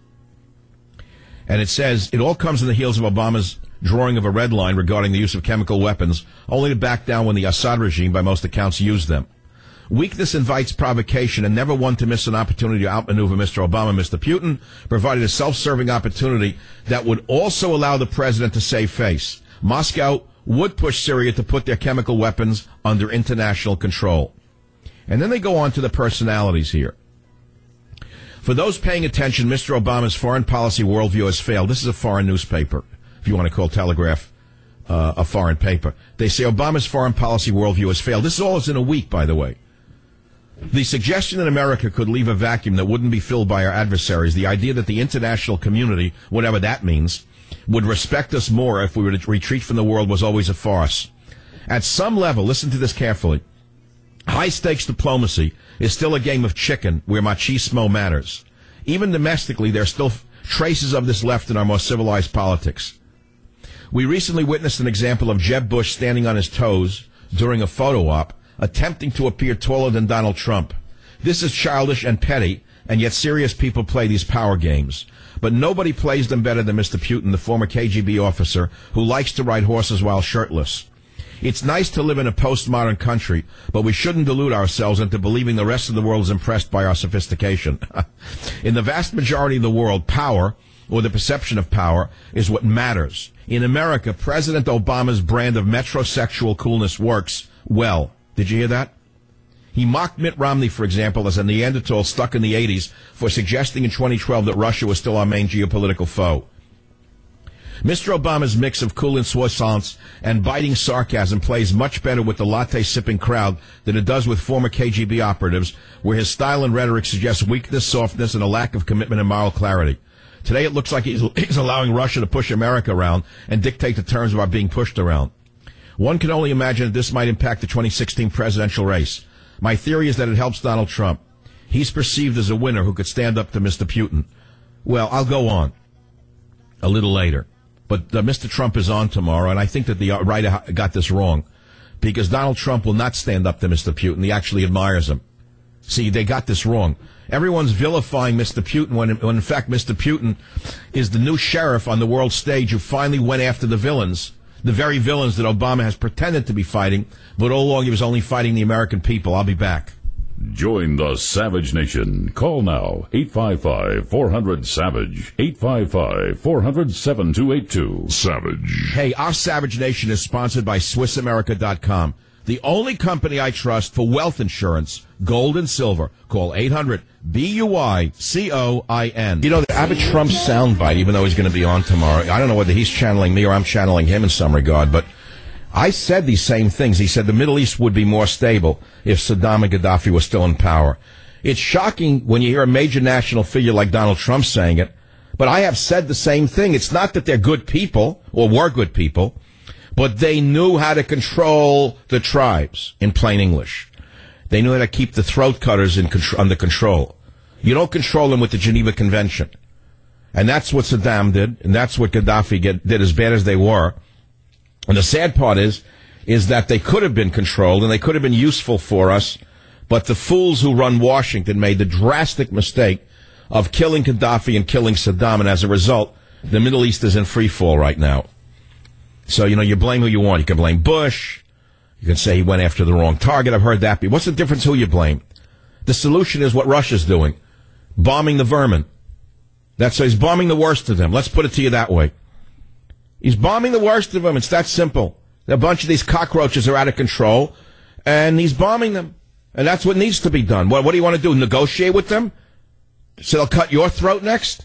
C: And it says it all comes in the heels of Obama's drawing of a red line regarding the use of chemical weapons, only to back down when the Assad regime, by most accounts, used them. Weakness invites provocation, and never one to miss an opportunity to outmaneuver Mr. Obama. Mr. Putin provided a self-serving opportunity that would also allow the president to save face. Moscow would push Syria to put their chemical weapons under international control. And then they go on to the personalities here. For those paying attention, Mr. Obama's foreign policy worldview has failed. This is a foreign newspaper, if you want to call Telegraph a foreign paper. They say Obama's foreign policy worldview has failed. This is all in a week, by the way. The suggestion that America could leave a vacuum that wouldn't be filled by our adversaries, the idea that the international community, whatever that means, would respect us more if we were to retreat from the world was always a farce. At some level, listen to this carefully, high-stakes diplomacy is still a game of chicken where machismo matters. Even domestically, there are still traces of this left in our more civilized politics. We recently witnessed an example of Jeb Bush standing on his toes during a photo op, attempting to appear taller than Donald Trump. This is childish and petty, and yet serious people play these power games. But nobody plays them better than Mr. Putin, the former KGB officer who likes to ride horses while shirtless. It's nice to live in a postmodern country, but we shouldn't delude ourselves into believing the rest of the world is impressed by our sophistication. In the vast majority of the world, power, or the perception of power, is what matters. In America, President Obama's brand of metrosexual coolness works well. Did you hear that? He mocked Mitt Romney, for example, as a Neanderthal stuck in the 80s for suggesting in 2012 that Russia was still our main geopolitical foe. Mr. Obama's mix of cool insouciance and biting sarcasm plays much better with the latte-sipping crowd than it does with former KGB operatives, where his style and rhetoric suggests weakness, softness, and a lack of commitment and moral clarity. Today it looks like he's allowing Russia to push America around and dictate the terms of our being pushed around. One can only imagine that this might impact the 2016 presidential race. My theory is that it helps Donald Trump. He's perceived as a winner who could stand up to Mr. Putin. Well, I'll go on a little later. But Mr. Trump is on tomorrow, and I think that the right got this wrong, because Donald Trump will not stand up to Mr. Putin. He actually admires him. See, they got this wrong. Everyone's vilifying Mr. Putin when in fact Mr. Putin is the new sheriff on the world stage who finally went after the villains, the very villains that Obama has pretended to be fighting, but all along he was only fighting the American people. I'll be back.
A: Join the Savage Nation. Call now, 855-400-SAVAGE, 855-400-7282. Savage.
C: Hey, our Savage Nation is sponsored by SwissAmerica.com, the only company I trust for wealth insurance, gold and silver. Call 800-BUICOIN. You know, I have a Trump soundbite, even though he's going to be on tomorrow. I don't know whether he's channeling me or I'm channeling him in some regard, but I said these same things. He said the Middle East would be more stable if Saddam and Gaddafi were still in power. It's shocking when you hear a major national figure like Donald Trump saying it, but I have said the same thing. It's not that they're good people, or were good people, but they knew how to control the tribes, in plain English. They knew how to keep the throat cutters under control. You don't control them with the Geneva Convention. And that's what Saddam did, and that's what Gaddafi did, as bad as they were. And the sad part is that they could have been controlled and they could have been useful for us, but the fools who run Washington made the drastic mistake of killing Gaddafi and killing Saddam, and as a result, the Middle East is in free fall right now. So, you blame who you want. You can blame Bush. You can say he went after the wrong target. I've heard that. What's the difference who you blame? The solution is what Russia's doing, bombing the vermin. So he's bombing the worst of them. Let's put it to you that way. He's bombing the worst of them. It's that simple. A bunch of these cockroaches are out of control, and he's bombing them. And that's what needs to be done. What do you want to do, negotiate with them? So they'll cut your throat next?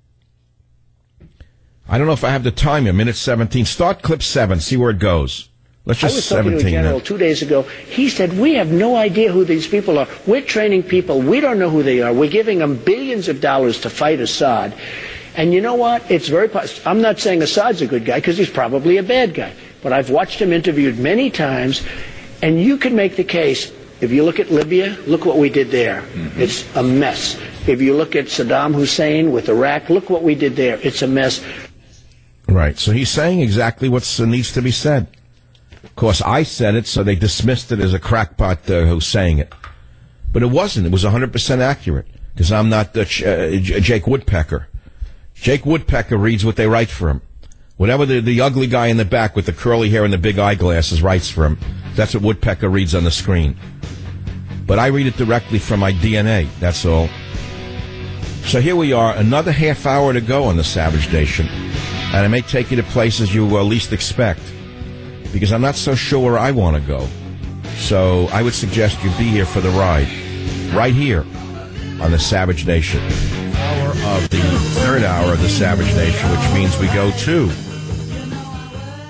C: I don't know if I have the time here. Minute 17. Start clip 7. See where it goes. Let's just
H: I was talking to a general 2 days ago. He said, we have no idea who these people are. We're training people. We don't know who they are. We're giving them billions of dollars to fight Assad. And you know what? It's very possible. I'm not saying Assad's a good guy, because he's probably a bad guy. But I've watched him interviewed many times, and you can make the case. If you look at Libya, look what we did there. Mm-hmm. It's a mess. If you look at Saddam Hussein with Iraq, look what we did there. It's a mess.
C: Right. So he's saying exactly what needs to be said. Of course, I said it, so they dismissed it as a crackpot who's saying it. But it wasn't. It was 100% accurate, because I'm not Jake Woodpecker. Jake Woodpecker reads what they write for him. Whatever the ugly guy in the back with the curly hair and the big eyeglasses writes for him, that's what Woodpecker reads on the screen. But I read it directly from my DNA, that's all. So here we are, another half hour to go on the Savage Nation. And I may take you to places you least expect, because I'm not so sure where I want to go. So I would suggest you be here for the ride, right here on the Savage Nation. Hour of the third hour of the Savage Nation, which means we go to, I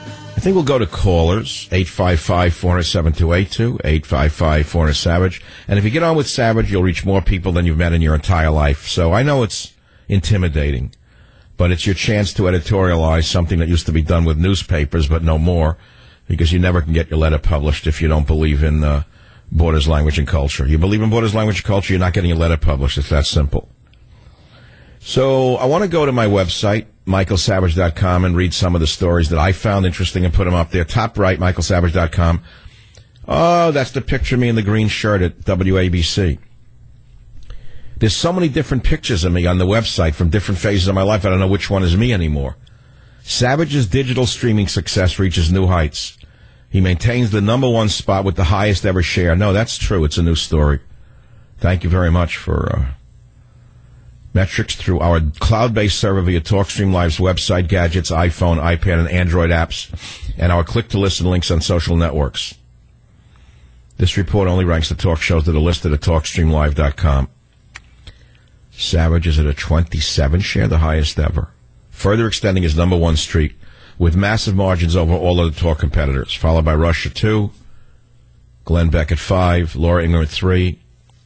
C: think we'll go to callers, 855-400-7282, 855-400-SAVAGE. And if you get on with Savage, you'll reach more people than you've met in your entire life. So I know it's intimidating, but it's your chance to editorialize something that used to be done with newspapers, but no more, because you never can get your letter published if you don't believe in Borders, Language, and Culture. You believe in Borders, Language, and Culture, you're not getting your letter published. It's that simple. So I want to go to my website, michaelsavage.com, and read some of the stories that I found interesting and put them up there. Top right, michaelsavage.com. Oh, that's the picture of me in the green shirt at WABC. There's so many different pictures of me on the website from different phases of my life. I don't know which one is me anymore. Savage's digital streaming success reaches new heights. He maintains the #1 spot with the highest ever share. No, that's true. It's a new story. Thank you very much for metrics through our cloud-based server via TalkStream Live's website, gadgets, iPhone, iPad, and Android apps, and our click-to-listen links on social networks. This report only ranks the talk shows that are listed at TalkStreamLive.com. Savage is at a 27 share, the highest ever, further extending his #1 streak with massive margins over all other talk competitors, followed by Rush at 2, Glenn Beck at 5, Laura Ingram at 3.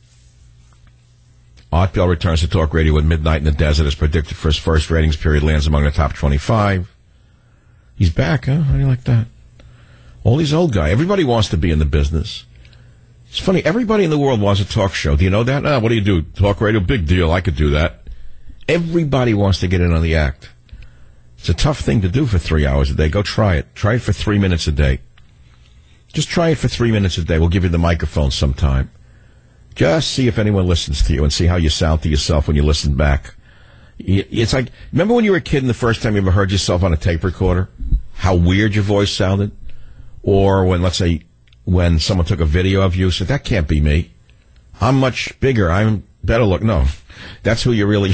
C: Art Bell returns to talk radio with Midnight in the Desert as predicted for his first ratings period, lands among the top 25. He's back, huh? How do you like that? All these old guys. Everybody wants to be in the business. It's funny. Everybody in the world wants a talk show. Do you know that? What do you do? Talk radio? Big deal. I could do that. Everybody wants to get in on the act. It's a tough thing to do for 3 hours a day. Go try it. Try it for 3 minutes a day. Just try it for 3 minutes a day. We'll give you the microphone sometime. Just see if anyone listens to you and see how you sound to yourself when you listen back. It's like, remember when you were a kid and the first time you ever heard yourself on a tape recorder? How weird your voice sounded? Or when, let's say, when someone took a video of you, said, that can't be me. I'm much bigger. I'm better look. No, that's who you really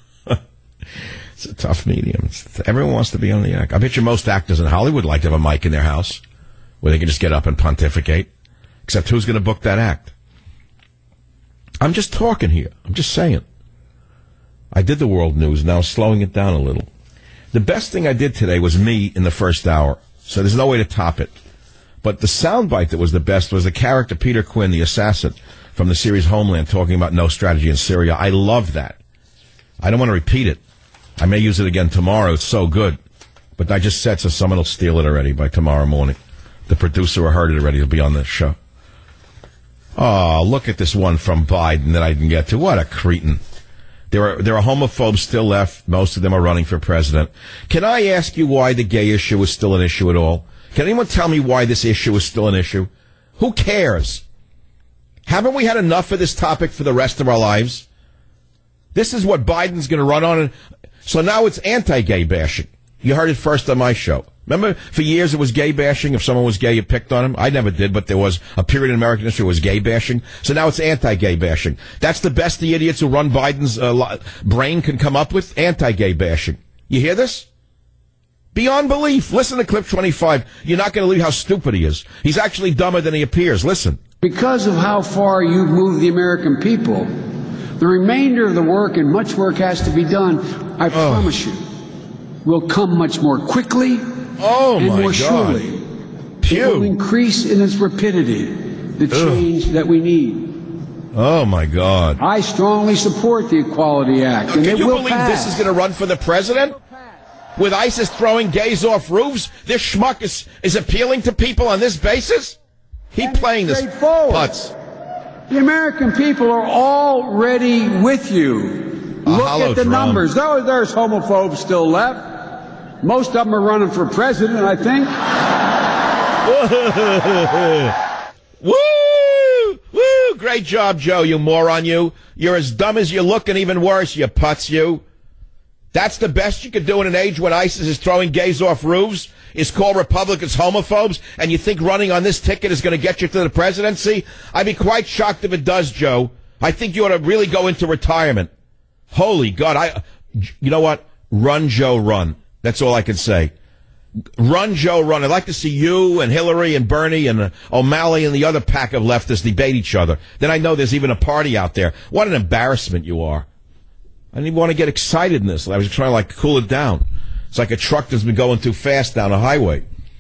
C: It's a tough medium. Everyone wants to be on the act. I bet you most actors in Hollywood like to have a mic in their house where they can just get up and pontificate. Except who's going to book that act? I'm just talking here. I'm just saying. I did the world news, now slowing it down a little. The best thing I did today was me in the first hour, so there's no way to top it. But the soundbite that was the best was the character Peter Quinn, the assassin from the series Homeland, talking about no strategy in Syria. I love that. I don't want to repeat it. I may use it again tomorrow. It's so good. But I just said so someone will steal it already by tomorrow morning. The producer heard it already. He'll be on the show. Oh, look at this one from Biden that I didn't get to. What a cretin. There are homophobes still left. Most of them are running for president. Can I ask you why the gay issue is still an issue at all? Can anyone tell me why this issue is still an issue? Who cares? Haven't we had enough of this topic for the rest of our lives? This is what Biden's going to run on. So now it's anti-gay bashing. You heard it first on my show. Remember, for years it was gay bashing. If someone was gay, you picked on him. I never did, but there was a period in American history where it was gay bashing. So now it's anti-gay bashing. That's the best the idiots who run Biden's brain can come up with, anti-gay bashing. You hear this? Beyond belief. Listen to clip 25. You're not going to believe how stupid he is. He's actually dumber than he appears. Listen.
I: Because of how far you've moved the American people, the remainder of the work, and much work has to be done, I promise you, will come much more quickly and more surely. It will increase in its rapidity the change that we need.
C: Oh, my God.
I: I strongly support the Equality Act, and it will pass. Can you believe
C: this is going to run for the president? With ISIS throwing gays off roofs? This schmuck is appealing to people on this basis? He playing this putz.
I: The American people are already with you. Look at the numbers. There's homophobes still left. Most of them are running for president, I think.
C: Woo! Woo! Great job, Joe, you moron, you. You're as dumb as you look and even worse, you putz, you. That's the best you could do in an age when ISIS is throwing gays off roofs, is call Republicans homophobes, and you think running on this ticket is going to get you to the presidency? I'd be quite shocked if it does, Joe. I think you ought to really go into retirement. Holy God. You know what? Run, Joe, run. That's all I can say. Run, Joe, run. I'd like to see you and Hillary and Bernie and O'Malley and the other pack of leftists debate each other. Then I know there's even a party out there. What an embarrassment you are. I didn't even want to get excited in this. I was trying to, cool it down. It's like a truck that's been going too fast down a highway.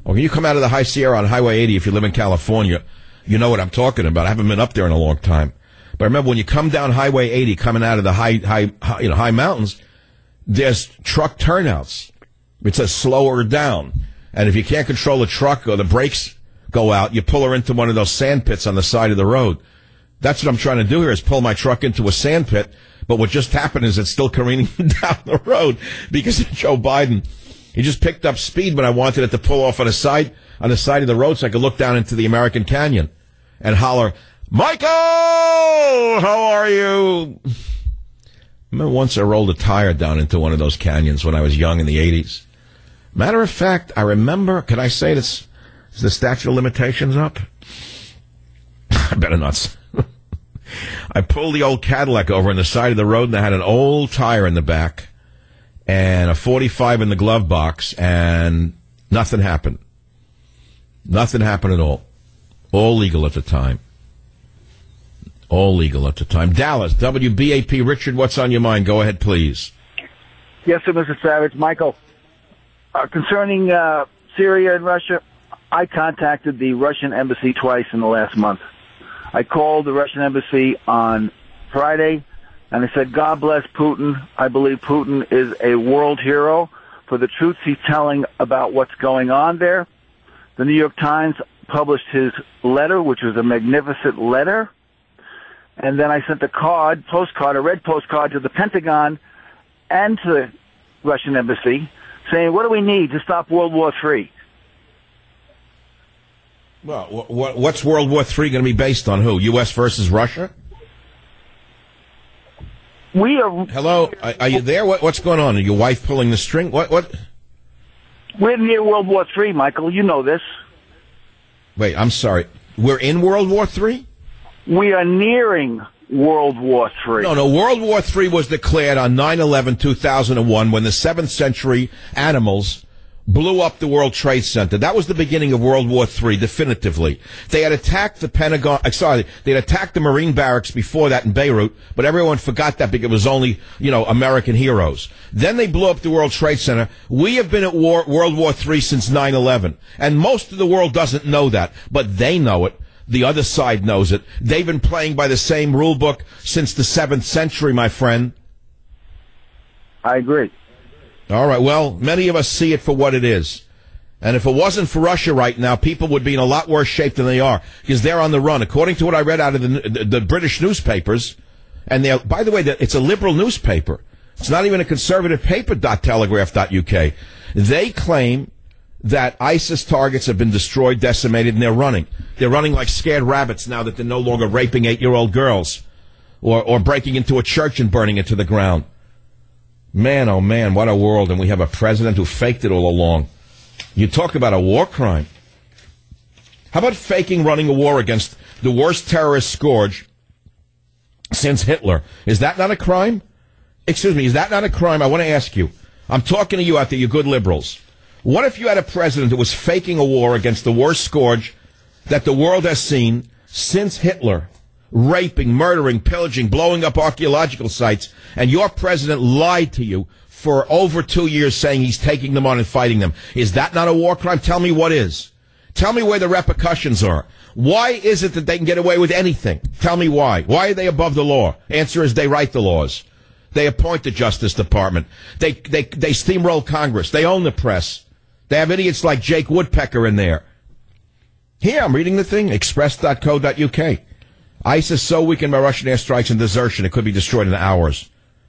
C: Or you come out of the High Sierra on Highway 80 if you live in California, you know what I'm talking about. I haven't been up there in a long time. But remember, when you come down Highway 80, coming out of the high mountains, there's truck turnouts. It says slow her down. And if you can't control the truck or the brakes go out, you pull her into one of those sand pits on the side of the road. That's what I'm trying to do here, is pull my truck into a sand pit. But what just happened is it's still careening down the road because of Joe Biden. He just picked up speed when I wanted it to pull off on the side of the road so I could look down into the American Canyon and holler, Michael, how are you? I remember once I rolled a tire down into one of those canyons when I was young in the 80s. Matter of fact, I remember, can I say this? Is the statute of limitations up? I better not. I pulled the old Cadillac over on the side of the road, and I had an old tire in the back and a 45 in the glove box, and nothing happened. Nothing happened at all. All legal at the time. All legal at the time. Dallas, WBAP. Richard, what's on your mind? Go ahead, please.
J: Yes, sir, Mr. Savage. Michael, concerning Syria and Russia, I contacted the Russian embassy twice in the last month. I called the Russian embassy on Friday, and I said, God bless Putin. I believe Putin is a world hero for the truths he's telling about what's going on there. The New York Times published his letter, which was a magnificent letter. And then I sent a red postcard to the Pentagon and to the Russian embassy saying, what do we need to stop World War III?
C: Well, what's World War III going to be based on? Who? U.S. versus Russia?
J: We are.
C: Hello? Are you there? What's going on? Are your wife pulling the string? What?
J: We're near World War III, Michael. You know this.
C: Wait, I'm sorry. We're in World War III?
J: We are nearing World War III.
C: No, World War III was declared on 9/11/2001 when the 7th century animals blew up the World Trade Center. That was the beginning of World War III, definitively. They had attacked the Pentagon, they had attacked the Marine barracks before that in Beirut, but everyone forgot that because it was only, American heroes. Then they blew up the World Trade Center. We have been at World War III since 9/11, and most of the world doesn't know that, but they know it. The other side knows it. They've been playing by the same rule book since the 7th century, my friend.
J: I agree.
C: All right, well, many of us see it for what it is. And if it wasn't for Russia right now, people would be in a lot worse shape than they are, because they're on the run. According to what I read out of the British newspapers, and by the way, it's a liberal newspaper. It's not even a conservative paper, .telegraph.uk. They claim that ISIS targets have been destroyed, decimated, and they're running. They're running like scared rabbits now that they're no longer raping 8-year-old girls or breaking into a church and burning it to the ground. Man, oh man, what a world. And we have a president who faked it all along. You talk about a war crime. How about faking running a war against the worst terrorist scourge since Hitler? Is that not a crime? Excuse me, is that not a crime? I want to ask you. I'm talking to you out there, you good liberals. What if you had a president who was faking a war against the worst scourge that the world has seen since Hitler? Raping, murdering, pillaging, blowing up archaeological sites, and your president lied to you for over 2 years saying he's taking them on and fighting them. Is that not a war crime? Tell me what is. Tell me where the repercussions are. Why is it that they can get away with anything? Tell me why. Why are they above the law? Answer is they write the laws. They appoint the Justice Department. They steamroll Congress. They own the press. They have idiots like Jake Woodpecker in there. Here, I'm reading the thing, express.co.uk. ISIS so weakened by Russian airstrikes and desertion, it could be destroyed in hours.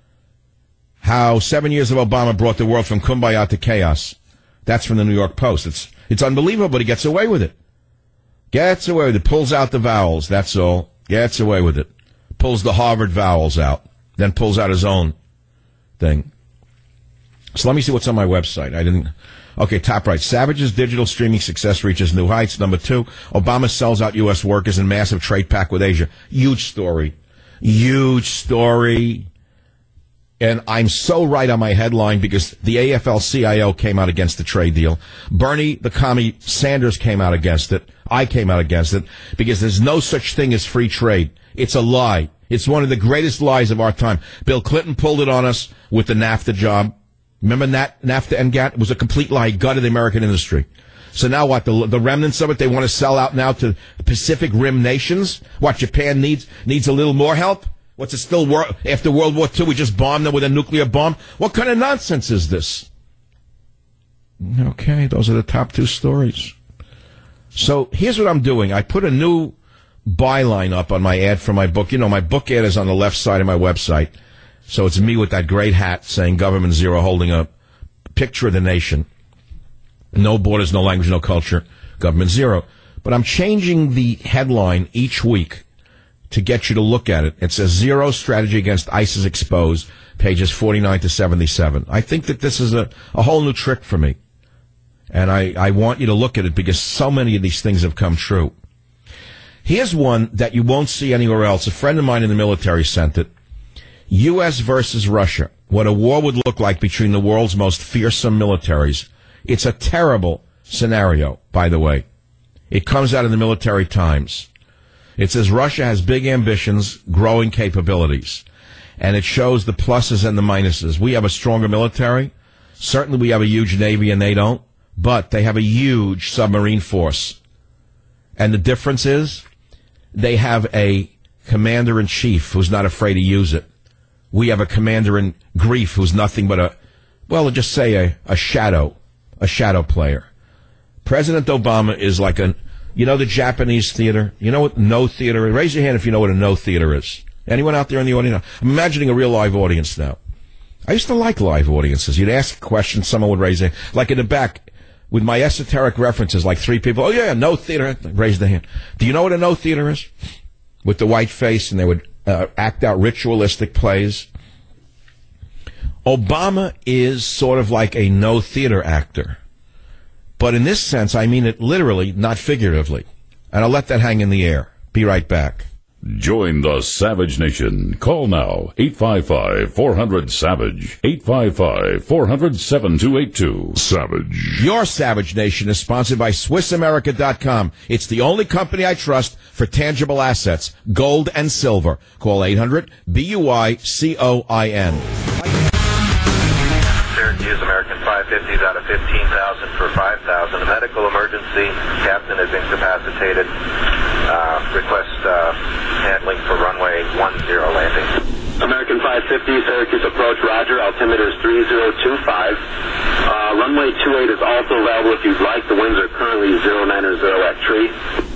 C: How 7 years of Obama brought the world from kumbaya to chaos. That's from the New York Post. It's unbelievable, but he gets away with it. Gets away with it. Pulls out the vowels, that's all. Gets away with it. Pulls the Harvard vowels out. Then pulls out his own thing. So let me see what's on my website. Okay, top right. Savage's digital streaming success reaches new heights. Number 2, Obama sells out U.S. workers in massive trade pact with Asia. Huge story. Huge story. And I'm so right on my headline because the AFL-CIO came out against the trade deal. Bernie, the commie Sanders came out against it. I came out against it because there's no such thing as free trade. It's a lie. It's one of the greatest lies of our time. Bill Clinton pulled it on us with the NAFTA job. Remember NAFTA and GATT? It was a complete lie. Gutted the American industry. So now what, the remnants of it, they want to sell out now to Pacific Rim nations? What, Japan needs a little more help? What's it still, after World War II, we just bombed them with a nuclear bomb? What kind of nonsense is this? Okay, those are the top two stories. So here's what I'm doing. I put a new byline up on my ad for my book. You know, my book ad is on the left side of my website. So it's me with that great hat saying Government Zero, holding a picture of the nation. No borders, no language, no culture, Government Zero. But I'm changing the headline each week to get you to look at it. It says Zero Strategy Against ISIS Exposed, pages 49 to 77. I think that this is a whole new trick for me. And I want you to look at it because so many of these things have come true. Here's one that you won't see anywhere else. A friend of mine in the military sent it. U.S. versus Russia. What a war would look like between the world's most fearsome militaries. It's a terrible scenario, by the way. It comes out of the Military Times. It says Russia has big ambitions, growing capabilities. And it shows the pluses and the minuses. We have a stronger military. Certainly we have a huge Navy and they don't. But they have a huge submarine force. And the difference is they have a commander-in-chief who's not afraid to use it. We have a commander-in-grief who's nothing but just say a shadow player. President Obama is like the Japanese theater? You know what no theater is? Raise your hand if you know what a no theater is. Anyone out there in the audience? I'm imagining a real live audience now. I used to like live audiences. You'd ask a question, someone would raise their hand. Like in the back, with my esoteric references, like three people, oh yeah, no theater, raise their hand. Do you know what a no theater is? With the white face, and they would act out ritualistic plays. Obama is sort of like a no theater actor. But in this sense, I mean it literally, not figuratively. And I'll let that hang in the air. Be right back.
A: Join the Savage Nation. Call now, 855-400-SAVAGE, 855-400-7282. Savage.
C: Your Savage Nation is sponsored by SwissAmerica.com. It's the only company I trust for tangible assets, gold and silver. Call 800-BUY-COIN.
B: Syracuse American 550s out of 15,000 for 5,000. A medical emergency. Captain is incapacitated. Request handling for runway 10 landing.
K: American 550, Syracuse approach, roger. Altimeter is 3025. Runway 28 is also available if you'd like. The winds are currently 090 at tree.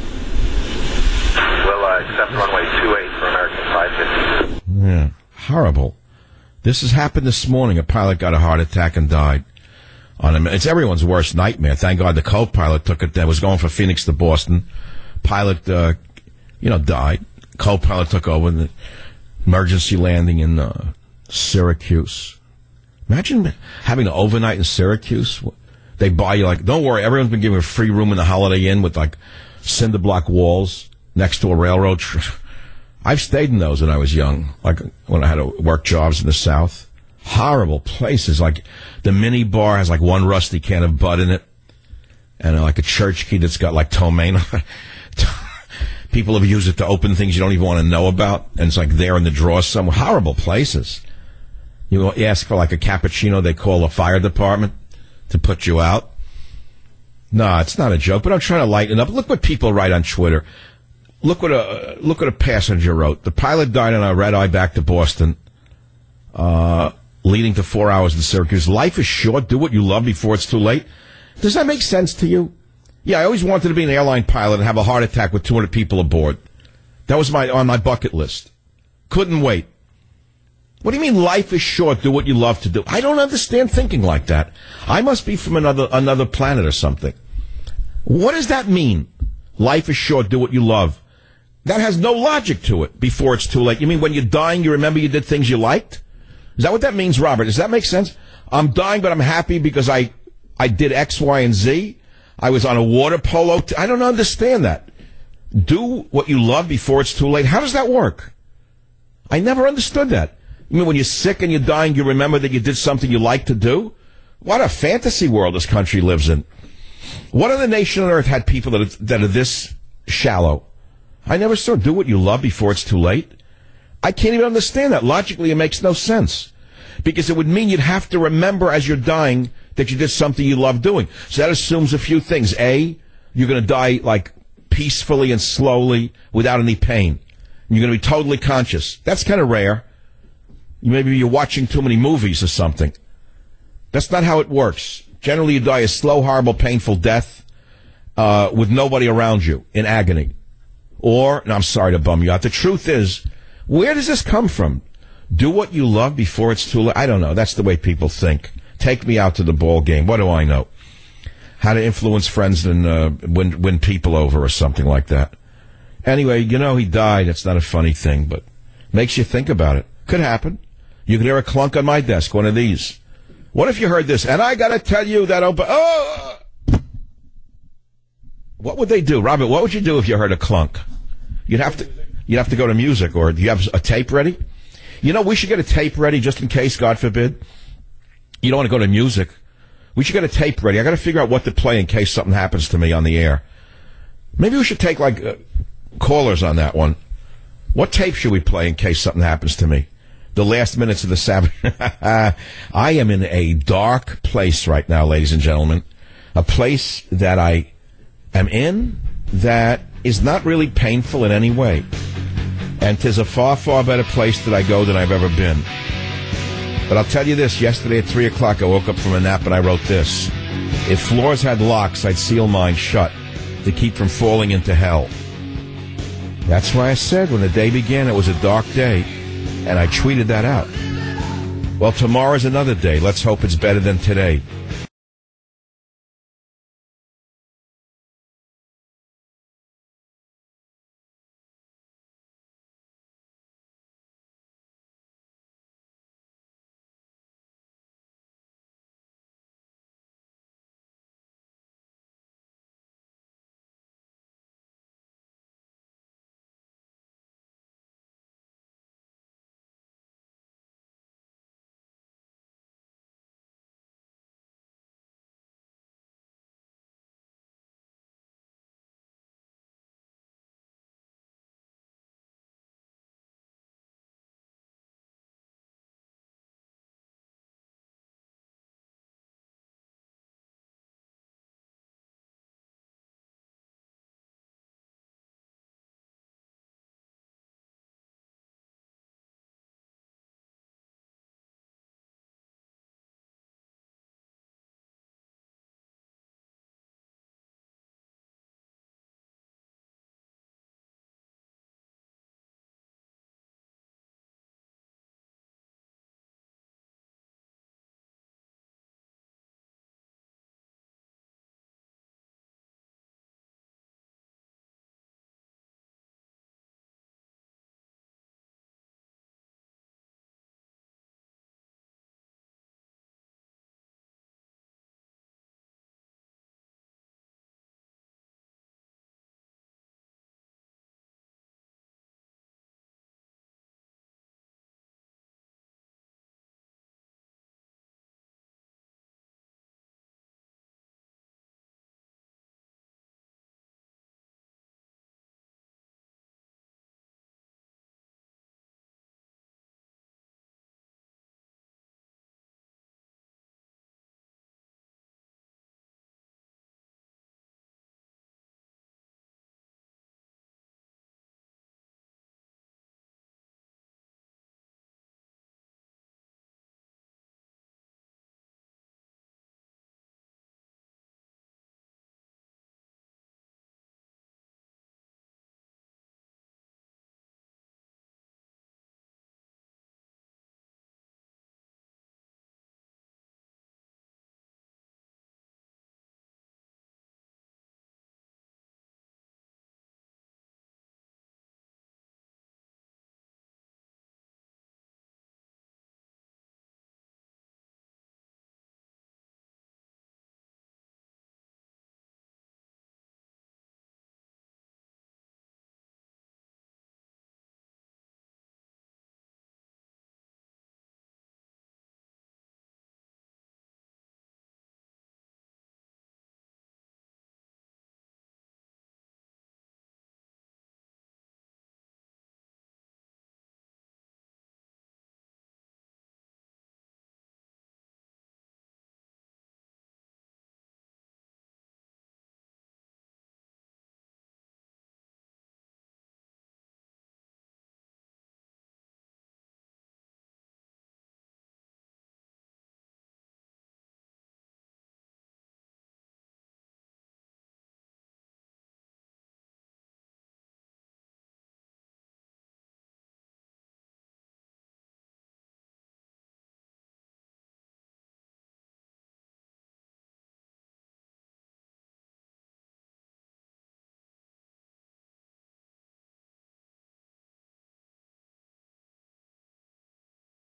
B: We'll accept runway 28 for American 550.
C: Yeah, horrible. This has happened this morning. A pilot got a heart attack and died. It's everyone's worst nightmare. Thank God the co-pilot took it. That was going from Phoenix to Boston. Pilot, died. Co-pilot took over the emergency landing in Syracuse. Imagine having an overnight in Syracuse. They buy you don't worry, everyone's been giving a free room in the Holiday Inn with cinder block walls next to a railroad. I've stayed in those when I was young, when I had to work jobs in the South. Horrible places. The mini bar has one rusty can of Bud in it, and a church key that's got ptomaine. People have used it to open things you don't even want to know about, and it's there in the drawer somewhere. Horrible places. You ask for a cappuccino, they call a fire department to put you out. No, it's not a joke, but I'm trying to lighten up. Look what people write on Twitter. Look what a passenger wrote. The pilot died on a red-eye back to Boston, leading to 4 hours in Syracuse. Life is short. Do what you love before it's too late. Does that make sense to you? Yeah, I always wanted to be an airline pilot and have a heart attack with 200 people aboard. That was on my bucket list. Couldn't wait. What do you mean life is short? Do what you love to do. I don't understand thinking like that. I must be from another planet or something. What does that mean? Life is short. Do what you love. That has no logic to it before it's too late. You mean when you're dying, you remember you did things you liked? Is that what that means, Robert? Does that make sense? I'm dying, but I'm happy because I did X, Y, and Z. I was on a water polo. I don't understand that. Do what you love before it's too late. How does that work? I never understood that. You mean when you're sick and you're dying, you remember that you did something you like to do? What a fantasy world this country lives in. What other nation on earth had people that are this shallow? I never saw do what you love before it's too late. I can't even understand that. Logically, it makes no sense. Because it would mean you'd have to remember as you're dying that you did something you love doing. So that assumes a few things. A, you're going to die like peacefully and slowly without any pain. And you're going to be totally conscious. That's kind of rare. Maybe you're watching too many movies or something. That's not how it works. Generally, you die a slow, horrible, painful death with nobody around you in agony. Or, and I'm sorry to bum you out, the truth is, where does this come from? Do what you love before it's too late. I don't know. That's the way people think. Take me out to the ball game. What do I know? How to influence friends and win people over or something like that. Anyway, he died. It's not a funny thing, but makes you think about it. Could happen. You could hear a clunk on my desk, one of these. What if you heard this? And I got to tell you that what would they do? Robert, what would you do if you heard a clunk? You'd have to go to music, or do you have a tape ready? We should get a tape ready just in case, God forbid. You don't want to go to music. We should get a tape ready. I got to figure out what to play in case something happens to me on the air. Maybe we should take callers on that one. What tape should we play in case something happens to me? The last minutes of the Sabbath. I am in a dark place right now, ladies and gentlemen. A place that I am in that is not really painful in any way. And 'tis a far, far better place that I go than I've ever been. But I'll tell you this, yesterday at 3 o'clock I woke up from a nap and I wrote this. If floors had locks, I'd seal mine shut to keep from falling into hell. That's why I said when the day began it was a dark day. And I tweeted that out. Well, tomorrow's another day. Let's hope it's better than today.